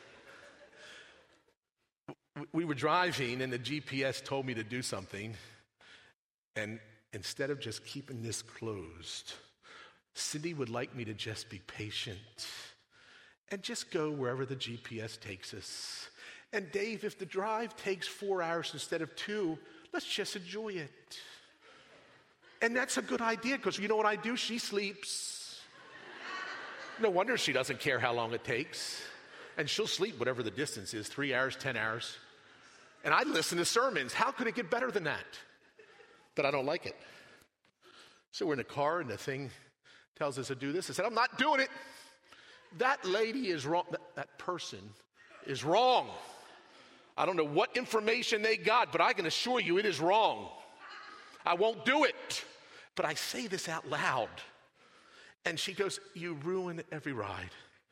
We were driving and the GPS told me to do something. And instead of just keeping this closed, Cindy would like me to just be patient and just go wherever the GPS takes us. And Dave, if the drive takes 4 hours instead of 2, Let's just enjoy it. And that's a good idea because you know what I do? She sleeps. No wonder she doesn't care how long it takes. And she'll sleep whatever the distance is, 3 hours, 10 hours. And I listen to sermons. How could it get better than that? But I don't like it. So we're in the car and the thing tells us to do this. I said, I'm not doing it. That lady is wrong. That person is wrong. I don't know what information they got, but I can assure you it is wrong. I won't do it. But I say this out loud. And she goes, you ruin every ride.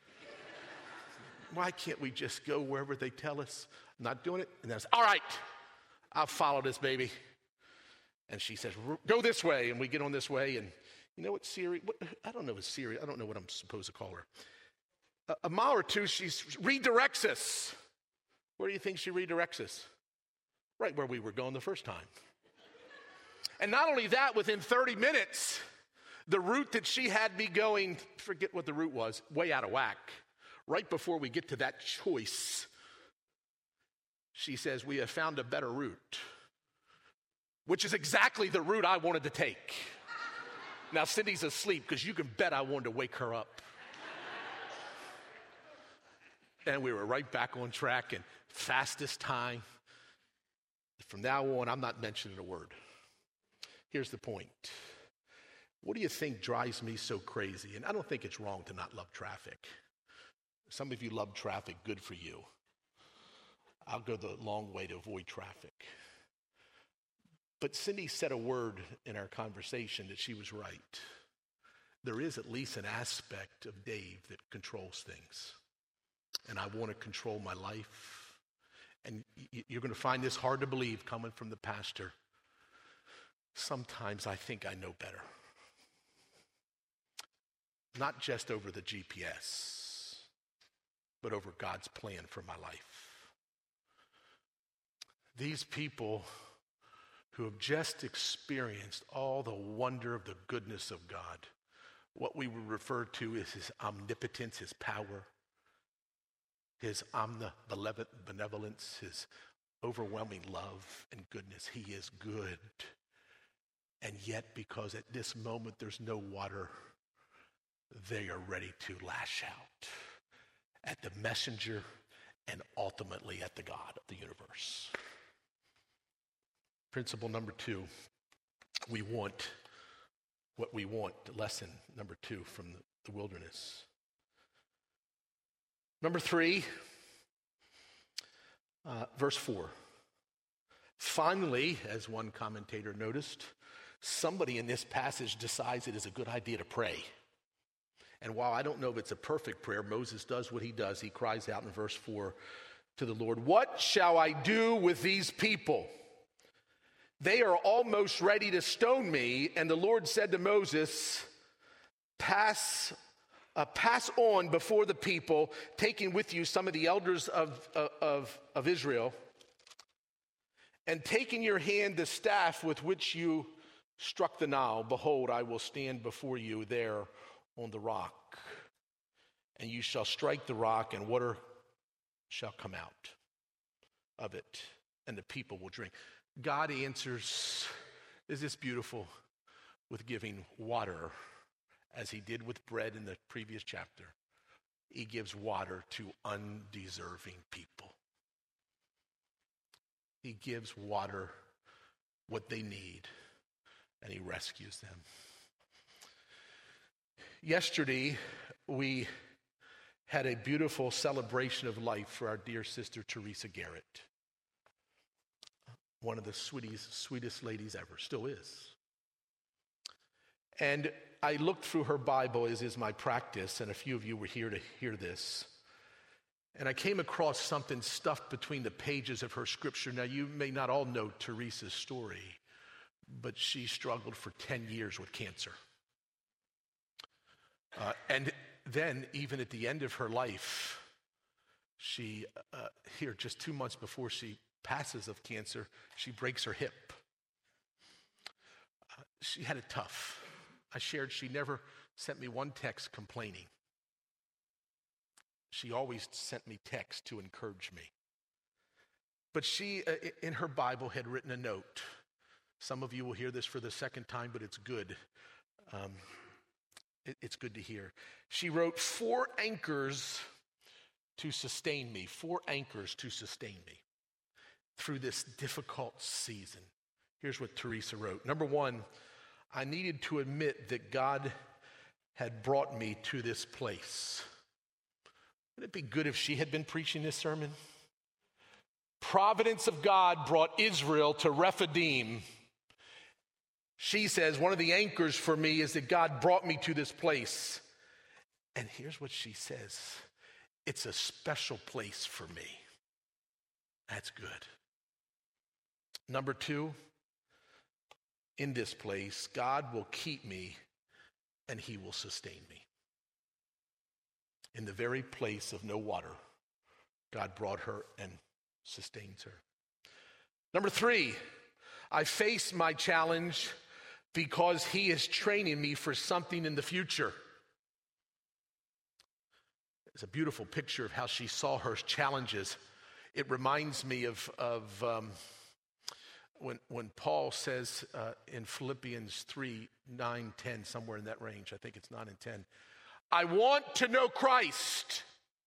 Why can't we just go wherever they tell us? I'm not doing it. And then I say, all right, I'll follow this baby. And she says, go this way. And we get on this way. And you know what Siri, I don't know what Siri, I don't know what I'm supposed to call her. A mile or two, she redirects us. Where do you think she redirects us? Right where we were going the first time. And not only that, within 30 minutes, the route that she had me going, forget what the route was, way out of whack. Right before we get to that choice, she says, we have found a better route, which is exactly the route I wanted to take. Now, Cindy's asleep because you can bet I wanted to wake her up. And we were right back on track and fastest time. From now on, I'm not mentioning a word. Here's the point. What do you think drives me so crazy? And I don't think it's wrong to not love traffic. Some of you love traffic, good for you. I'll go the long way to avoid traffic. But Cindy said a word in our conversation that she was right. There is at least an aspect of Dave that controls things. And I want to control my life. And you're going to find this hard to believe coming from the pastor. Sometimes I think I know better. Not just over the GPS, but over God's plan for my life. These people who have just experienced all the wonder of the goodness of God, what we would refer to as his omnipotence, his power, his benevolence, his overwhelming love and goodness. He is good. And yet, because at this moment there's no water, they are ready to lash out at the messenger and ultimately at the God of the universe. Principle number 2, we want what we want. Lesson number 2 from the wilderness. Number 3, verse 4. Finally, as one commentator noticed, somebody in this passage decides it is a good idea to pray. And while I don't know if it's a perfect prayer, Moses does what he does. He cries out in verse 4 to the Lord, "What shall I do with these people? They are almost ready to stone me." And the Lord said to Moses, pass on before the people, taking with you some of the elders of Israel, and taking your hand the staff with which you struck the Nile. Behold, I will stand before you there on the rock, and you shall strike the rock, and water shall come out of it, and the people will drink. God answers, is this beautiful, with giving water, as he did with bread in the previous chapter. He gives water to undeserving people. He gives water what they need, and he rescues them. Yesterday, we had a beautiful celebration of life for our dear sister, Teresa Garrett. One of the sweetest ladies ever, still is. And I looked through her Bible, as is my practice, and a few of you were here to hear this. And I came across something stuffed between the pages of her scripture. Now, you may not all know Teresa's story, but she struggled for 10 years with cancer. And then, even at the end of her life, she, here just 2 months before she passes of cancer, she breaks her hip. She had it tough. I shared she never sent me one text complaining. She always sent me texts to encourage me. But she, in her Bible, had written a note. Some of you will hear this for the second time, but it's good. It's good to hear. She wrote, 4 anchors to sustain me, 4 anchors to sustain me through this difficult season. Here's what Teresa wrote. Number 1, I needed to admit that God had brought me to this place. Wouldn't it be good if she had been preaching this sermon? Providence of God brought Israel to Rephidim. She says, one of the anchors for me is that God brought me to this place. And here's what she says. It's a special place for me. That's good. Number 2, in this place, God will keep me and he will sustain me. In the very place of no water, God brought her and sustains her. Number 3, I face my challenge because he is training me for something in the future. It's a beautiful picture of how she saw her challenges. It reminds me of when Paul says in Philippians 3, 9, 10, somewhere in that range, I think it's 9 and 10, I want to know Christ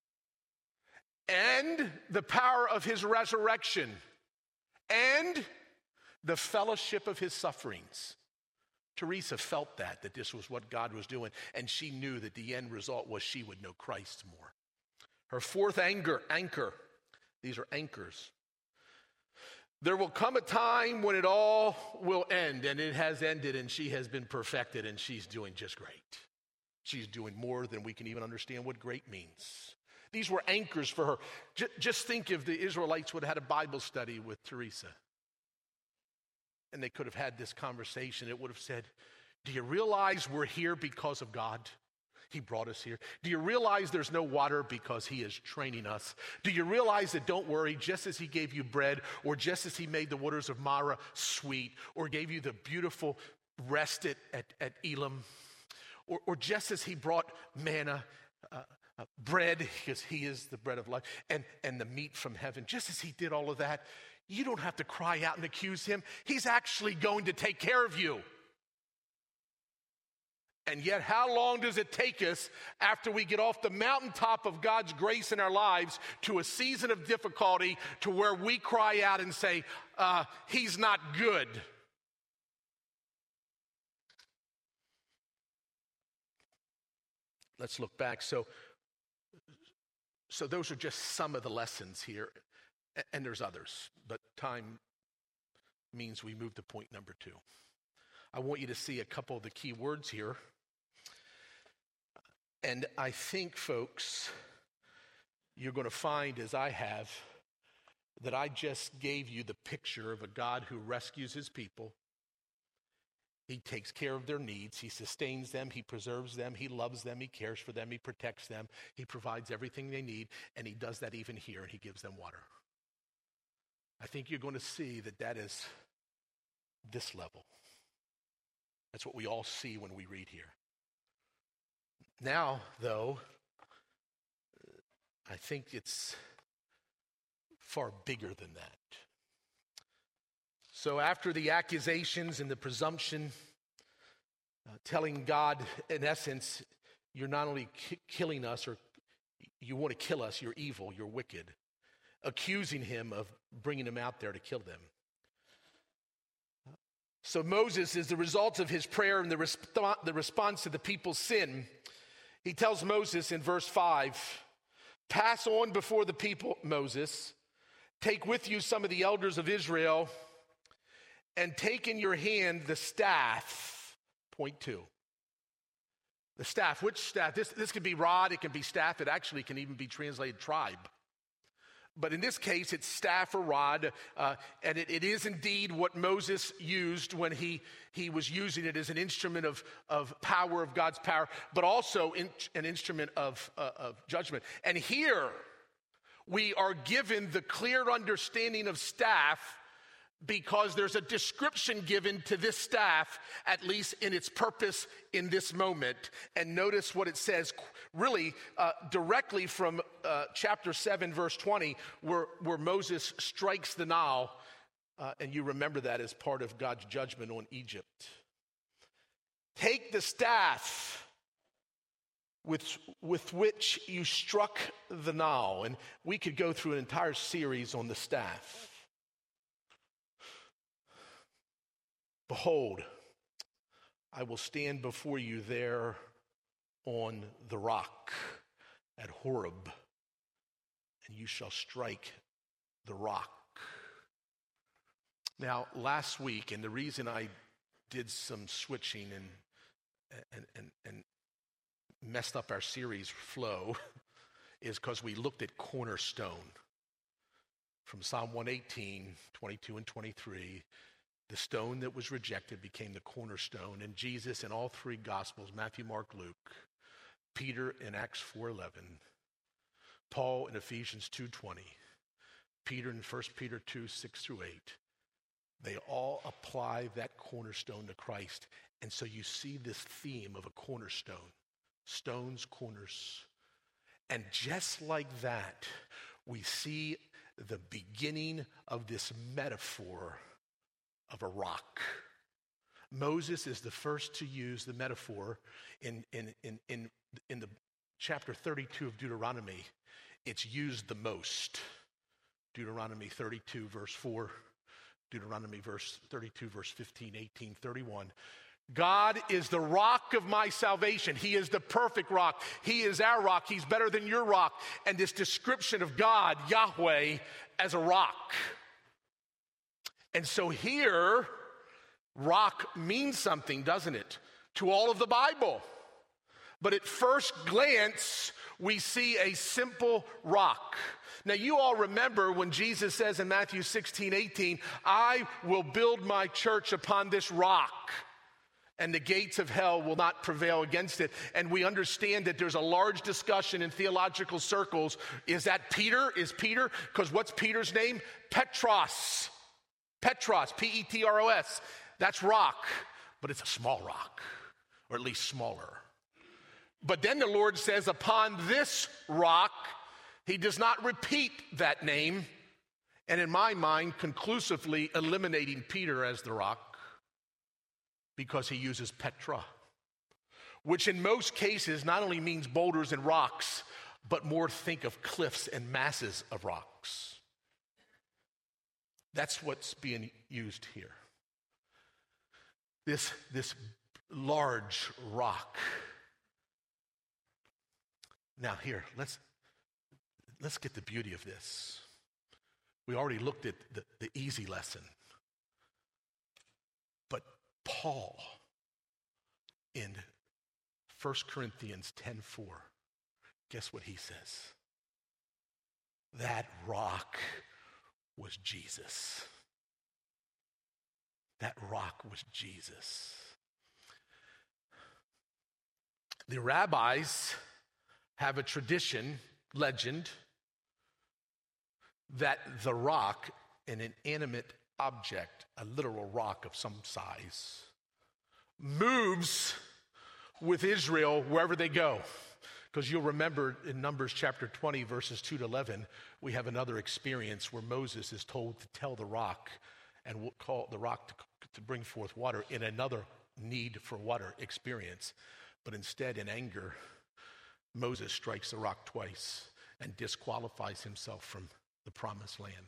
and the power of his resurrection and the fellowship of his sufferings. Teresa felt that this was what God was doing, and she knew that the end result was she would know Christ more. Her 4th anchor, these are anchors. There will come a time when it all will end, and it has ended, and she has been perfected, and she's doing just great. She's doing more than we can even understand what great means. These were anchors for her. Just think if the Israelites would have had a Bible study with Teresa, and they could have had this conversation. It would have said, do you realize we're here because of God? He brought us here. Do you realize there's no water because he is training us? Do you realize that don't worry, just as he gave you bread, or just as he made the waters of Marah sweet, or gave you the beautiful rest at Elim, or just as he brought manna, bread, because he is the bread of life, and the meat from heaven, just as he did all of that, you don't have to cry out and accuse him. He's actually going to take care of you. And yet, how long does it take us after we get off the mountaintop of God's grace in our lives to a season of difficulty to where we cry out and say, he's not good? Let's look back. So those are just some of the lessons here, and there's others, but time means we move to point number 2. I want you to see a couple of the key words here. And I think, folks, you're going to find, as I have, that I just gave you the picture of a God who rescues his people. He takes care of their needs. He sustains them. He preserves them. He loves them. He cares for them. He protects them. He provides everything they need. And he does that even here, and he gives them water. I think you're going to see that is this level. That's what we all see when we read here. Now, though, I think it's far bigger than that. So after the accusations and the presumption, telling God, in essence, you're not only killing us, or you want to kill us, you're evil, you're wicked, accusing him of bringing him out there to kill them. So Moses, is the result of his prayer and the response to the people's sin. He tells Moses in verse 5, pass on before the people, Moses, take with you some of the elders of Israel, and take in your hand the staff. Point 2. The staff. Which staff? This could be rod, it can be staff, it actually can even be translated tribe. But in this case, it's staff or rod, and it is indeed what Moses used when he was using it as an instrument of power, of God's power, but also an instrument of judgment. And here we are given the clear understanding of staff because there's a description given to this staff, at least in its purpose in this moment. And notice what it says, really directly from chapter 7, verse 20, where Moses strikes the Nile. And you remember that as part of God's judgment on Egypt. Take the staff with which you struck the Nile. And we could go through an entire series on the staff. Behold, I will stand before you there on the rock at Horeb, and you shall strike the rock. Now, last week, and the reason I did some switching and messed up our series flow is because we looked at cornerstone. From Psalm 118, 22 and 23, the stone that was rejected became the cornerstone. And Jesus in all three Gospels, Matthew, Mark, Luke, Peter in Acts 4:11, Paul in Ephesians 2:20, Peter in 1 Peter 2:6-8, they all apply that cornerstone to Christ. And so you see this theme of a cornerstone, stones, corners. And just like that, we see the beginning of this metaphor of a rock. Moses is the first to use the metaphor in the chapter 32 of Deuteronomy. It's used the most. Deuteronomy 32, verse 4, Deuteronomy 32, verse 15, 18, 31. God is the rock of my salvation. He is the perfect rock. He is our rock. He's better than your rock. And this description of God, Yahweh, as a rock. And so here, rock means something, doesn't it, to all of the Bible. But at first glance, we see a simple rock. Now, you all remember when Jesus says in Matthew 16:18, I will build my church upon this rock, and the gates of hell will not prevail against it. And we understand that there's a large discussion in theological circles. Is that Peter? Is Peter? Because what's Peter's name? Petros. Petros, P-E-T-R-O-S. That's rock, but it's a small rock, or at least smaller. But then the Lord says, upon this rock, he does not repeat that name, and in my mind, conclusively eliminating Peter as the rock, because he uses Petra, which in most cases not only means boulders and rocks, but more think of cliffs and masses of rocks. That's what's being used here. This large rock. Now here, let's get the beauty of this. We already looked at the easy lesson. But Paul in 1 Corinthians 10:4, guess what he says? That rock was Jesus. That rock was Jesus. The rabbis have a tradition, legend, that the rock, an inanimate object, a literal rock of some size, moves with Israel wherever they go. Because you'll remember in Numbers chapter 20, verses 2-11, we have another experience where Moses is told to tell the rock, and we'll call the rock to bring forth water in another need for water experience. But instead, in anger, Moses strikes the rock twice and disqualifies himself from the promised land.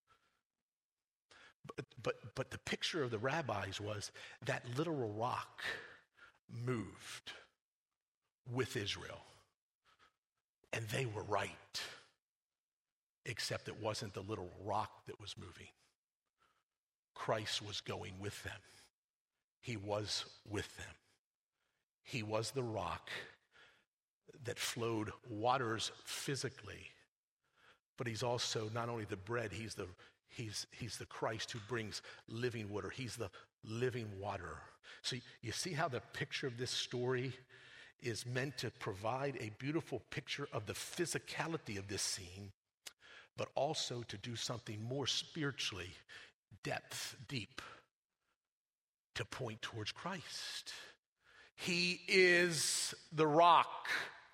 But the picture of the rabbis was that literal rock moved with Israel. And they were right, except it wasn't the little rock that was moving. Christ was going with them. He was with them. He was the rock that flowed waters physically, but he's also not only the bread, he's the Christ who brings living water. He's the living water. So you see how the picture of this story is meant to provide a beautiful picture of the physicality of this scene, but also to do something more spiritually depth, deep, to point towards Christ. He is the rock.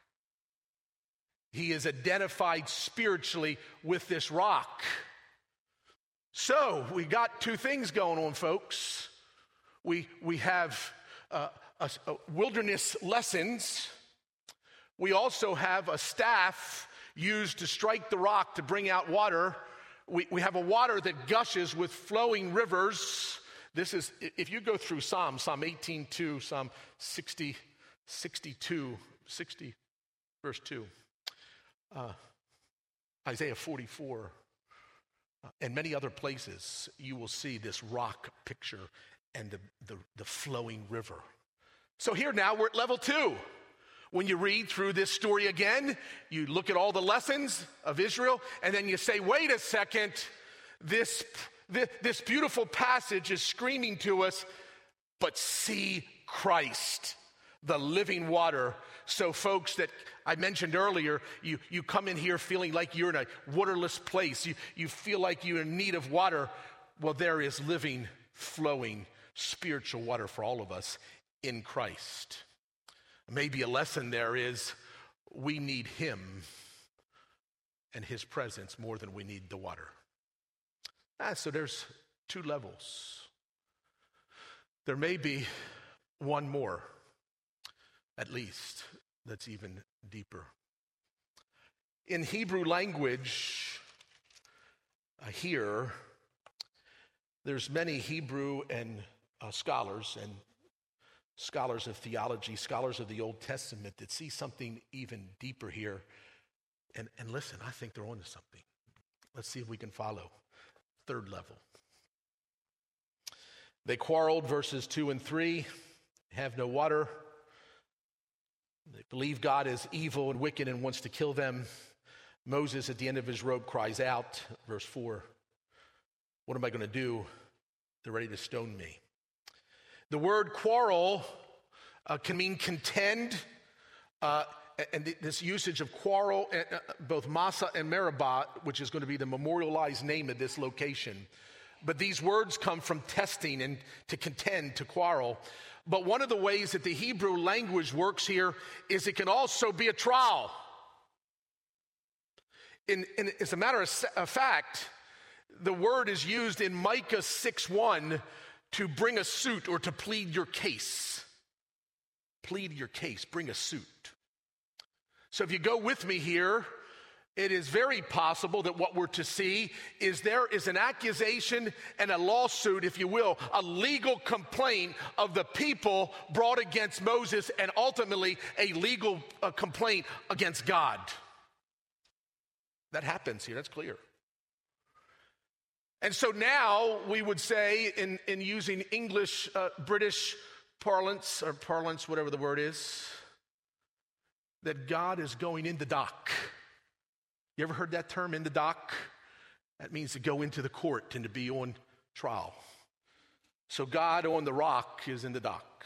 He is identified spiritually with this rock. So we got two things going on, folks. We have wilderness lessons. We also have a staff used to strike the rock to bring out water. We have a water that gushes with flowing rivers. This is, if you go through Psalm 18:2, Psalm 60, verse 2, Isaiah 44, and many other places, you will see this rock picture and the flowing river. So here now we're at level 2. When you read through this story again, you look at all the lessons of Israel, and then you say, wait a second, this beautiful passage is screaming to us, but see Christ, the living water. So folks, that I mentioned earlier, you come in here feeling like you're in a waterless place. You feel like you're in need of water. Well, there is living, flowing, spiritual water for all of us in Christ. Maybe a lesson there is we need him and his presence more than we need the water. So there's 2 levels. There may be one more, at least, that's even deeper. In Hebrew language, here, there's many Hebrew and scholars of theology, scholars of the Old Testament that see something even deeper here. And listen, I think they're onto something. Let's see if we can follow. 3rd level. They quarreled, verses 2 and 3, have no water. They believe God is evil and wicked and wants to kill them. Moses, at the end of his rope, cries out, verse 4, what am I going to do? They're ready to stone me. The word quarrel can mean contend, and this usage of quarrel, both Massa and Meribah, which is going to be the memorialized name of this location. But these words come from testing and to contend, to quarrel. But one of the ways that the Hebrew language works here is it can also be a trial. As a matter of fact, the word is used in Micah 6:1 to bring a suit or to plead your case. Plead your case, bring a suit. So if you go with me here, it is very possible that what we're to see is there is an accusation and a lawsuit, if you will, a legal complaint of the people brought against Moses, and ultimately a legal complaint against God. That happens here, that's clear. And so now we would say, in using English, British parlance, or parlance, whatever the word is, that God is going in the dock. You ever heard that term, in the dock? That means to go into the court and to be on trial. So God on the rock is in the dock.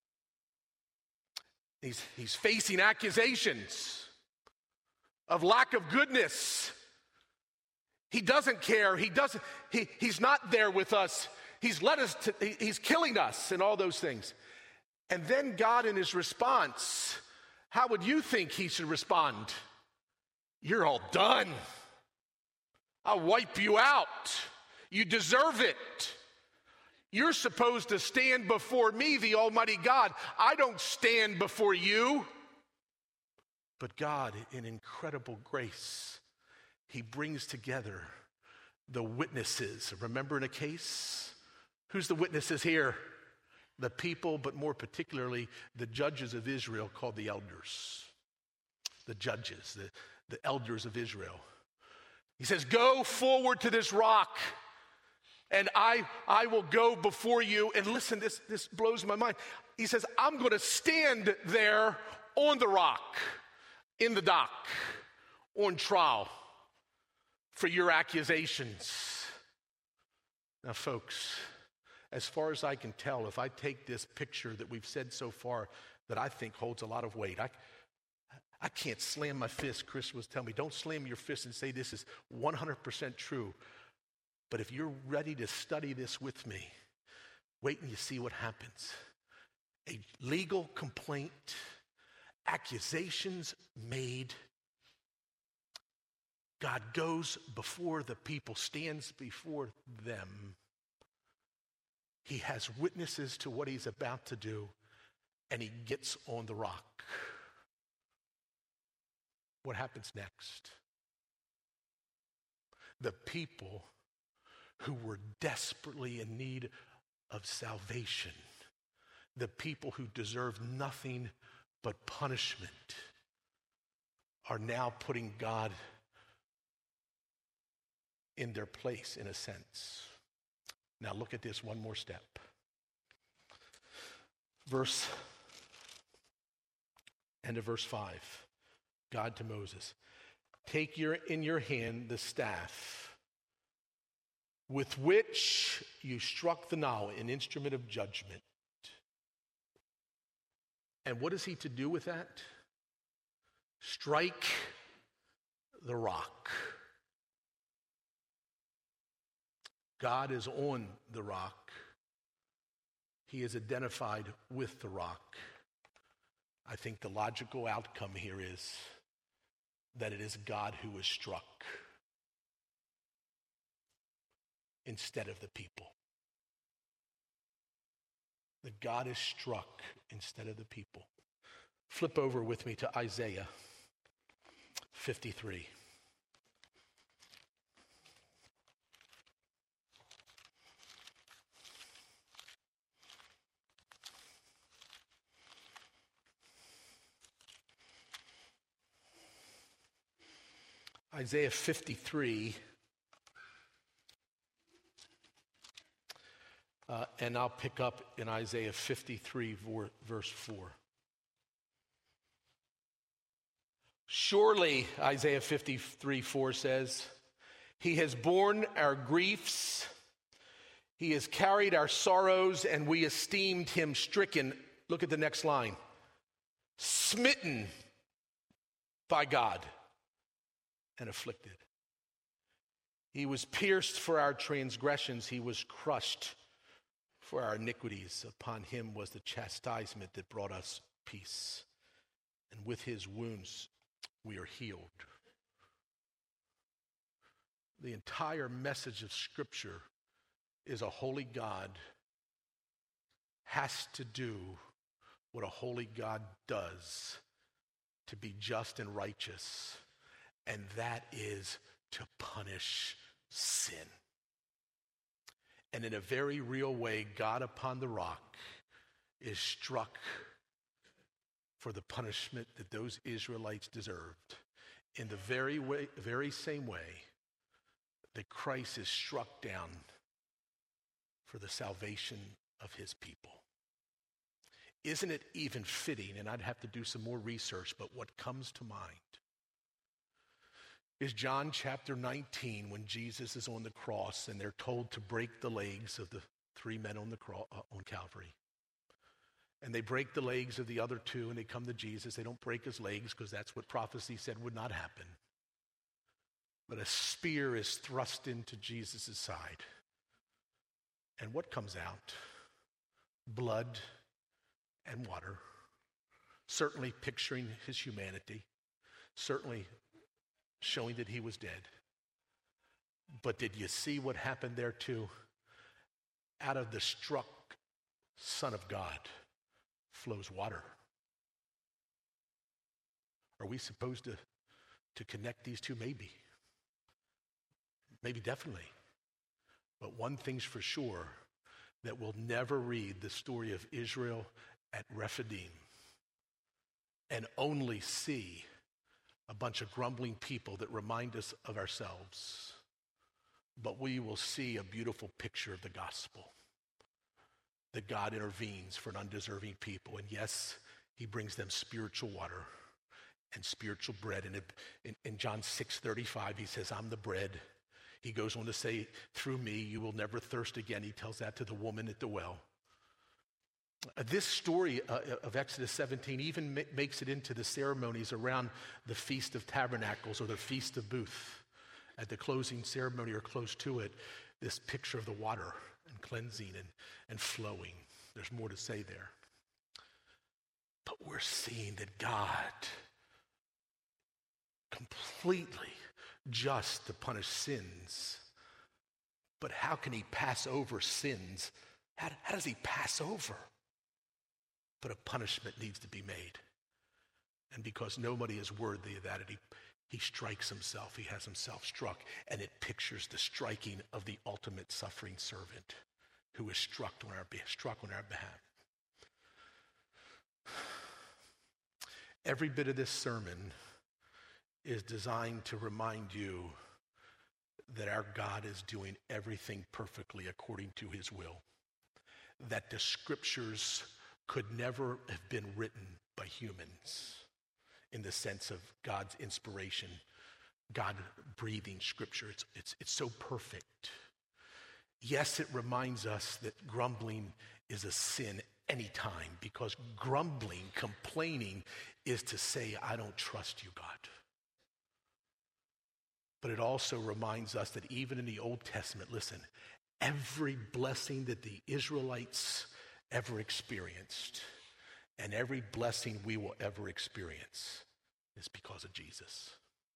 He's facing accusations of lack of goodness. He doesn't care. He's not there with us. He's killing us and all those things. And then God, in his response, how would you think he should respond? You're all done. I'll wipe you out. You deserve it. You're supposed to stand before me, the Almighty God. I don't stand before you. But God, in incredible grace, he brings together the witnesses. Remember in a case? Who's the witnesses here? The people, but more particularly the judges of Israel, called the elders. The judges, the elders of Israel. He says, go forward to this rock, and I will go before you. And listen, this blows my mind. He says, I'm going to stand there on the rock, in the dock, on trial for your accusations. Now, folks, as far as I can tell, if I take this picture that we've said so far that I think holds a lot of weight, I can't slam my fist. Chris was telling me, don't slam your fist and say this is 100% true. But if you're ready to study this with me, wait and you see what happens. A legal complaint, accusations made. God goes before the people, stands before them. He has witnesses to what he's about to do, and he gets on the rock. What happens next? The people who were desperately in need of salvation, the people who deserve nothing but punishment, are now putting God in their place, in a sense. Now look at this one more step. End of verse 5. God to Moses, take in your hand the staff with which you struck the Nile, an instrument of judgment. And what is he to do with that? Strike the rock. God is on the rock. He is identified with the rock. I think the logical outcome here is that it is God who is struck instead of the people. That God is struck instead of the people. Flip over with me to Isaiah 53. Isaiah 53, and I'll pick up in Isaiah 53, verse 4. Surely, Isaiah 53, 4 says, he has borne our griefs, he has carried our sorrows, and we esteemed him stricken. Look at the next line. Smitten by God and afflicted. He was pierced for our transgressions. He was crushed for our iniquities. Upon him was the chastisement that brought us peace. And with his wounds we are healed. The entire message of Scripture is a holy God has to do what a holy God does to be just and righteous. And that is to punish sin. And in a very real way, God upon the rock is struck for the punishment that those Israelites deserved. In the very same way that Christ is struck down for the salvation of his people. Isn't it even fitting, and I'd have to do some more research, but what comes to mind is John chapter 19, when Jesus is on the cross and they're told to break the legs of the three men on the cross on Calvary. And they break the legs of the other two and they come to Jesus. They don't break his legs because that's what prophecy said would not happen. But a spear is thrust into Jesus' side. And what comes out? Blood and water. Certainly picturing his humanity. Certainly showing that he was dead. But did you see what happened there too? Out of the struck Son of God flows water. Are we supposed to connect these two? Maybe. Maybe definitely. But one thing's for sure, that we'll never read the story of Israel at Rephidim and only see a bunch of grumbling people that remind us of ourselves. But we will see a beautiful picture of the gospel. That God intervenes for an undeserving people. And yes, he brings them spiritual water and spiritual bread. And in John 6:35, he says, I'm the bread. He goes on to say, through me, you will never thirst again. He tells that to the woman at the well. This story of Exodus 17 even makes it into the ceremonies around the Feast of Tabernacles or the Feast of Booths. At the closing ceremony or close to it, this picture of the water and cleansing and flowing. There's more to say there. But we're seeing that God completely just to punish sins. But how can he pass over sins? How does he pass over? But a punishment needs to be made. And because nobody is worthy of that, he strikes himself. He has himself struck. And it pictures the striking of the ultimate suffering servant who is struck on our behalf. Every bit of this sermon is designed to remind you that our God is doing everything perfectly according to his will. That the scriptures could never have been written by humans in the sense of God's inspiration, God breathing scripture. It's so perfect. Yes, it reminds us that grumbling is a sin anytime, because grumbling, complaining, is to say, I don't trust you, God. But it also reminds us that even in the Old Testament, listen, every blessing that the Israelites ever experienced and every blessing we will ever experience is because of Jesus.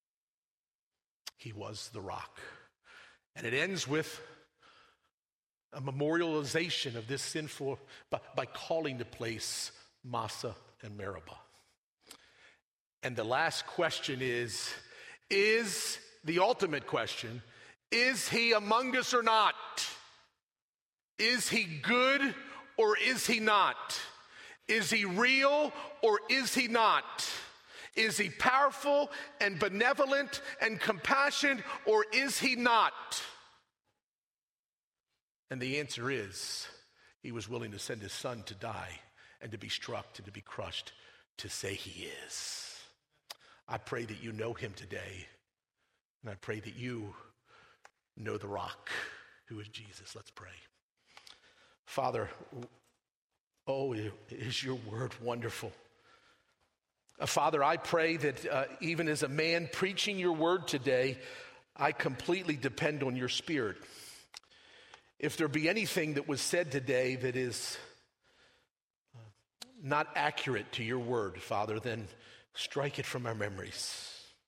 He was the rock. And it ends with a memorialization of this sinful, by calling the place Massa and Meribah. And the last question is the ultimate question, is he among us or not? Is he good or is he not? Is he real or is he not? Is he powerful and benevolent and compassionate or is he not? And the answer is, he was willing to send his son to die and to be struck and to be crushed to say he is. I pray that you know him today. And I pray that you know the rock who is Jesus. Let's pray. Father, oh, is your word wonderful. Father, I pray that even as a man preaching your word today, I completely depend on your spirit. If there be anything that was said today that is not accurate to your word, Father, then strike it from our memories.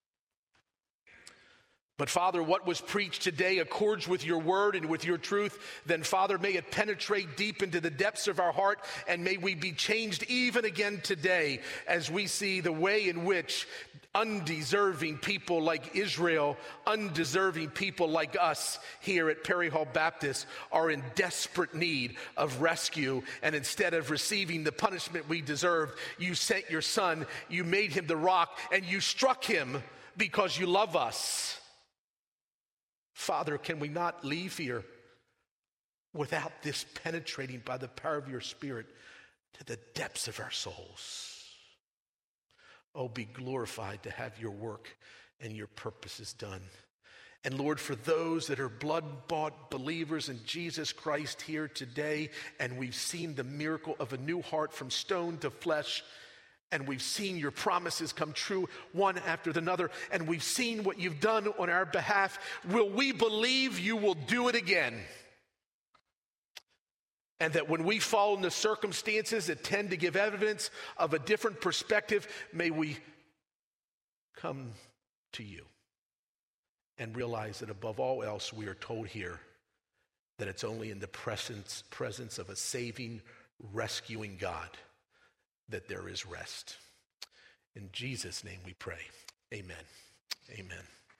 But Father, what was preached today accords with your word and with your truth. Then Father, may it penetrate deep into the depths of our heart, and may we be changed even again today as we see the way in which undeserving people like Israel, undeserving people like us here at Perry Hall Baptist are in desperate need of rescue. And instead of receiving the punishment we deserve, you sent your son, you made him the rock, and you struck him because you love us. Father, can we not leave here without this penetrating by the power of your Spirit to the depths of our souls? Oh, be glorified to have your work and your purposes done. And Lord, for those that are blood-bought believers in Jesus Christ here today, and we've seen the miracle of a new heart from stone to flesh, and we've seen your promises come true one after another, and we've seen what you've done on our behalf, will we believe you will do it again? And that when we fall into circumstances that tend to give evidence of a different perspective, may we come to you and realize that above all else, we are told here that it's only in the presence of a saving, rescuing God that there is rest. In Jesus' name we pray. Amen. Amen.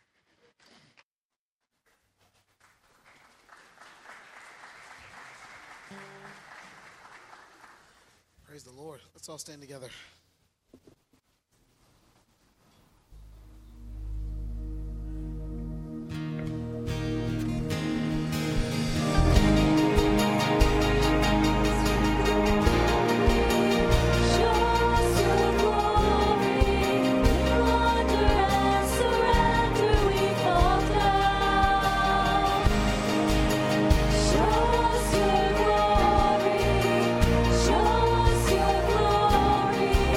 Praise the Lord. Let's all stand together. Show us your glory.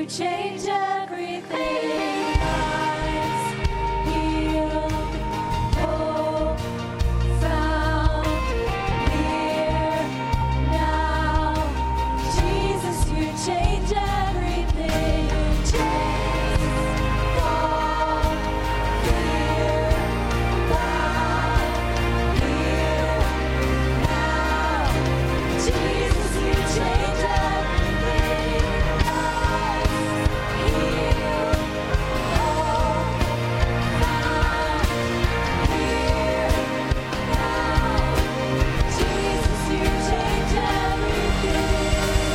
you change everything. Lives healed, hope found here now. Jesus, you change everything. Chains fall, fear bound here now. Jesus, you change everything. Lives healed, hope found here now. Jesus, you change everything.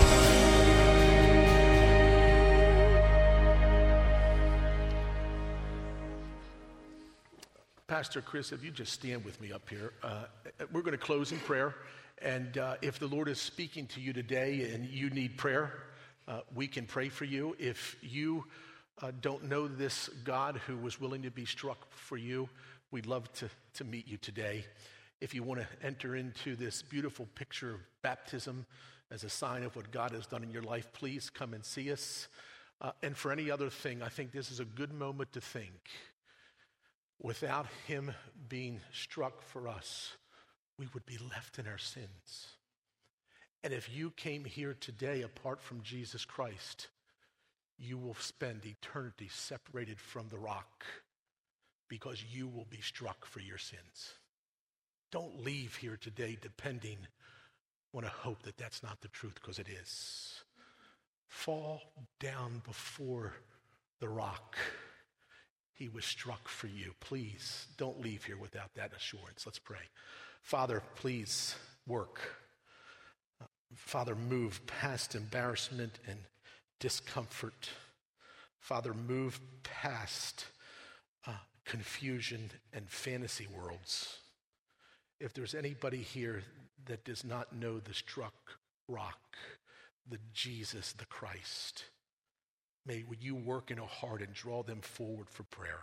Pastor Chris, if you just stand with me up here. We're going to close in prayer. And if the Lord is speaking to you today and you need prayer, we can pray for you. If you don't know this God who was willing to be struck for you, we'd love to meet you today. If you want to enter into this beautiful picture of baptism as a sign of what God has done in your life, please come and see us. And for any other thing, I think this is a good moment to think. Without him being struck for us, we would be left in our sins. And if you came here today apart from Jesus Christ, you will spend eternity separated from the rock because you will be struck for your sins. Don't leave here today depending on a hope that that's not the truth, because it is. Fall down before the rock. He was struck for you. Please don't leave here without that assurance. Let's pray. Father, please work. Father, move past embarrassment and discomfort. Father, move past confusion and fantasy worlds. If there's anybody here that does not know the struck rock, the Jesus, the Christ, would you work in a heart and draw them forward for prayer.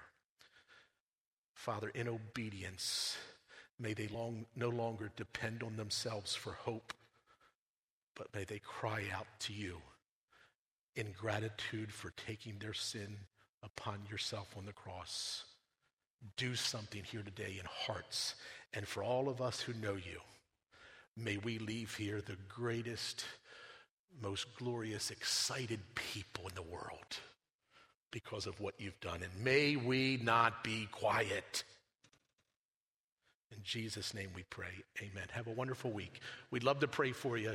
Father, in obedience, may they no longer depend on themselves for hope, but may they cry out to you in gratitude for taking their sin upon yourself on the cross. Do something here today in hearts. And for all of us who know you, may we leave here the greatest, most glorious, excited people in the world because of what you've done. And may we not be quiet. In Jesus' name we pray. Amen. Have a wonderful week. We'd love to pray for you.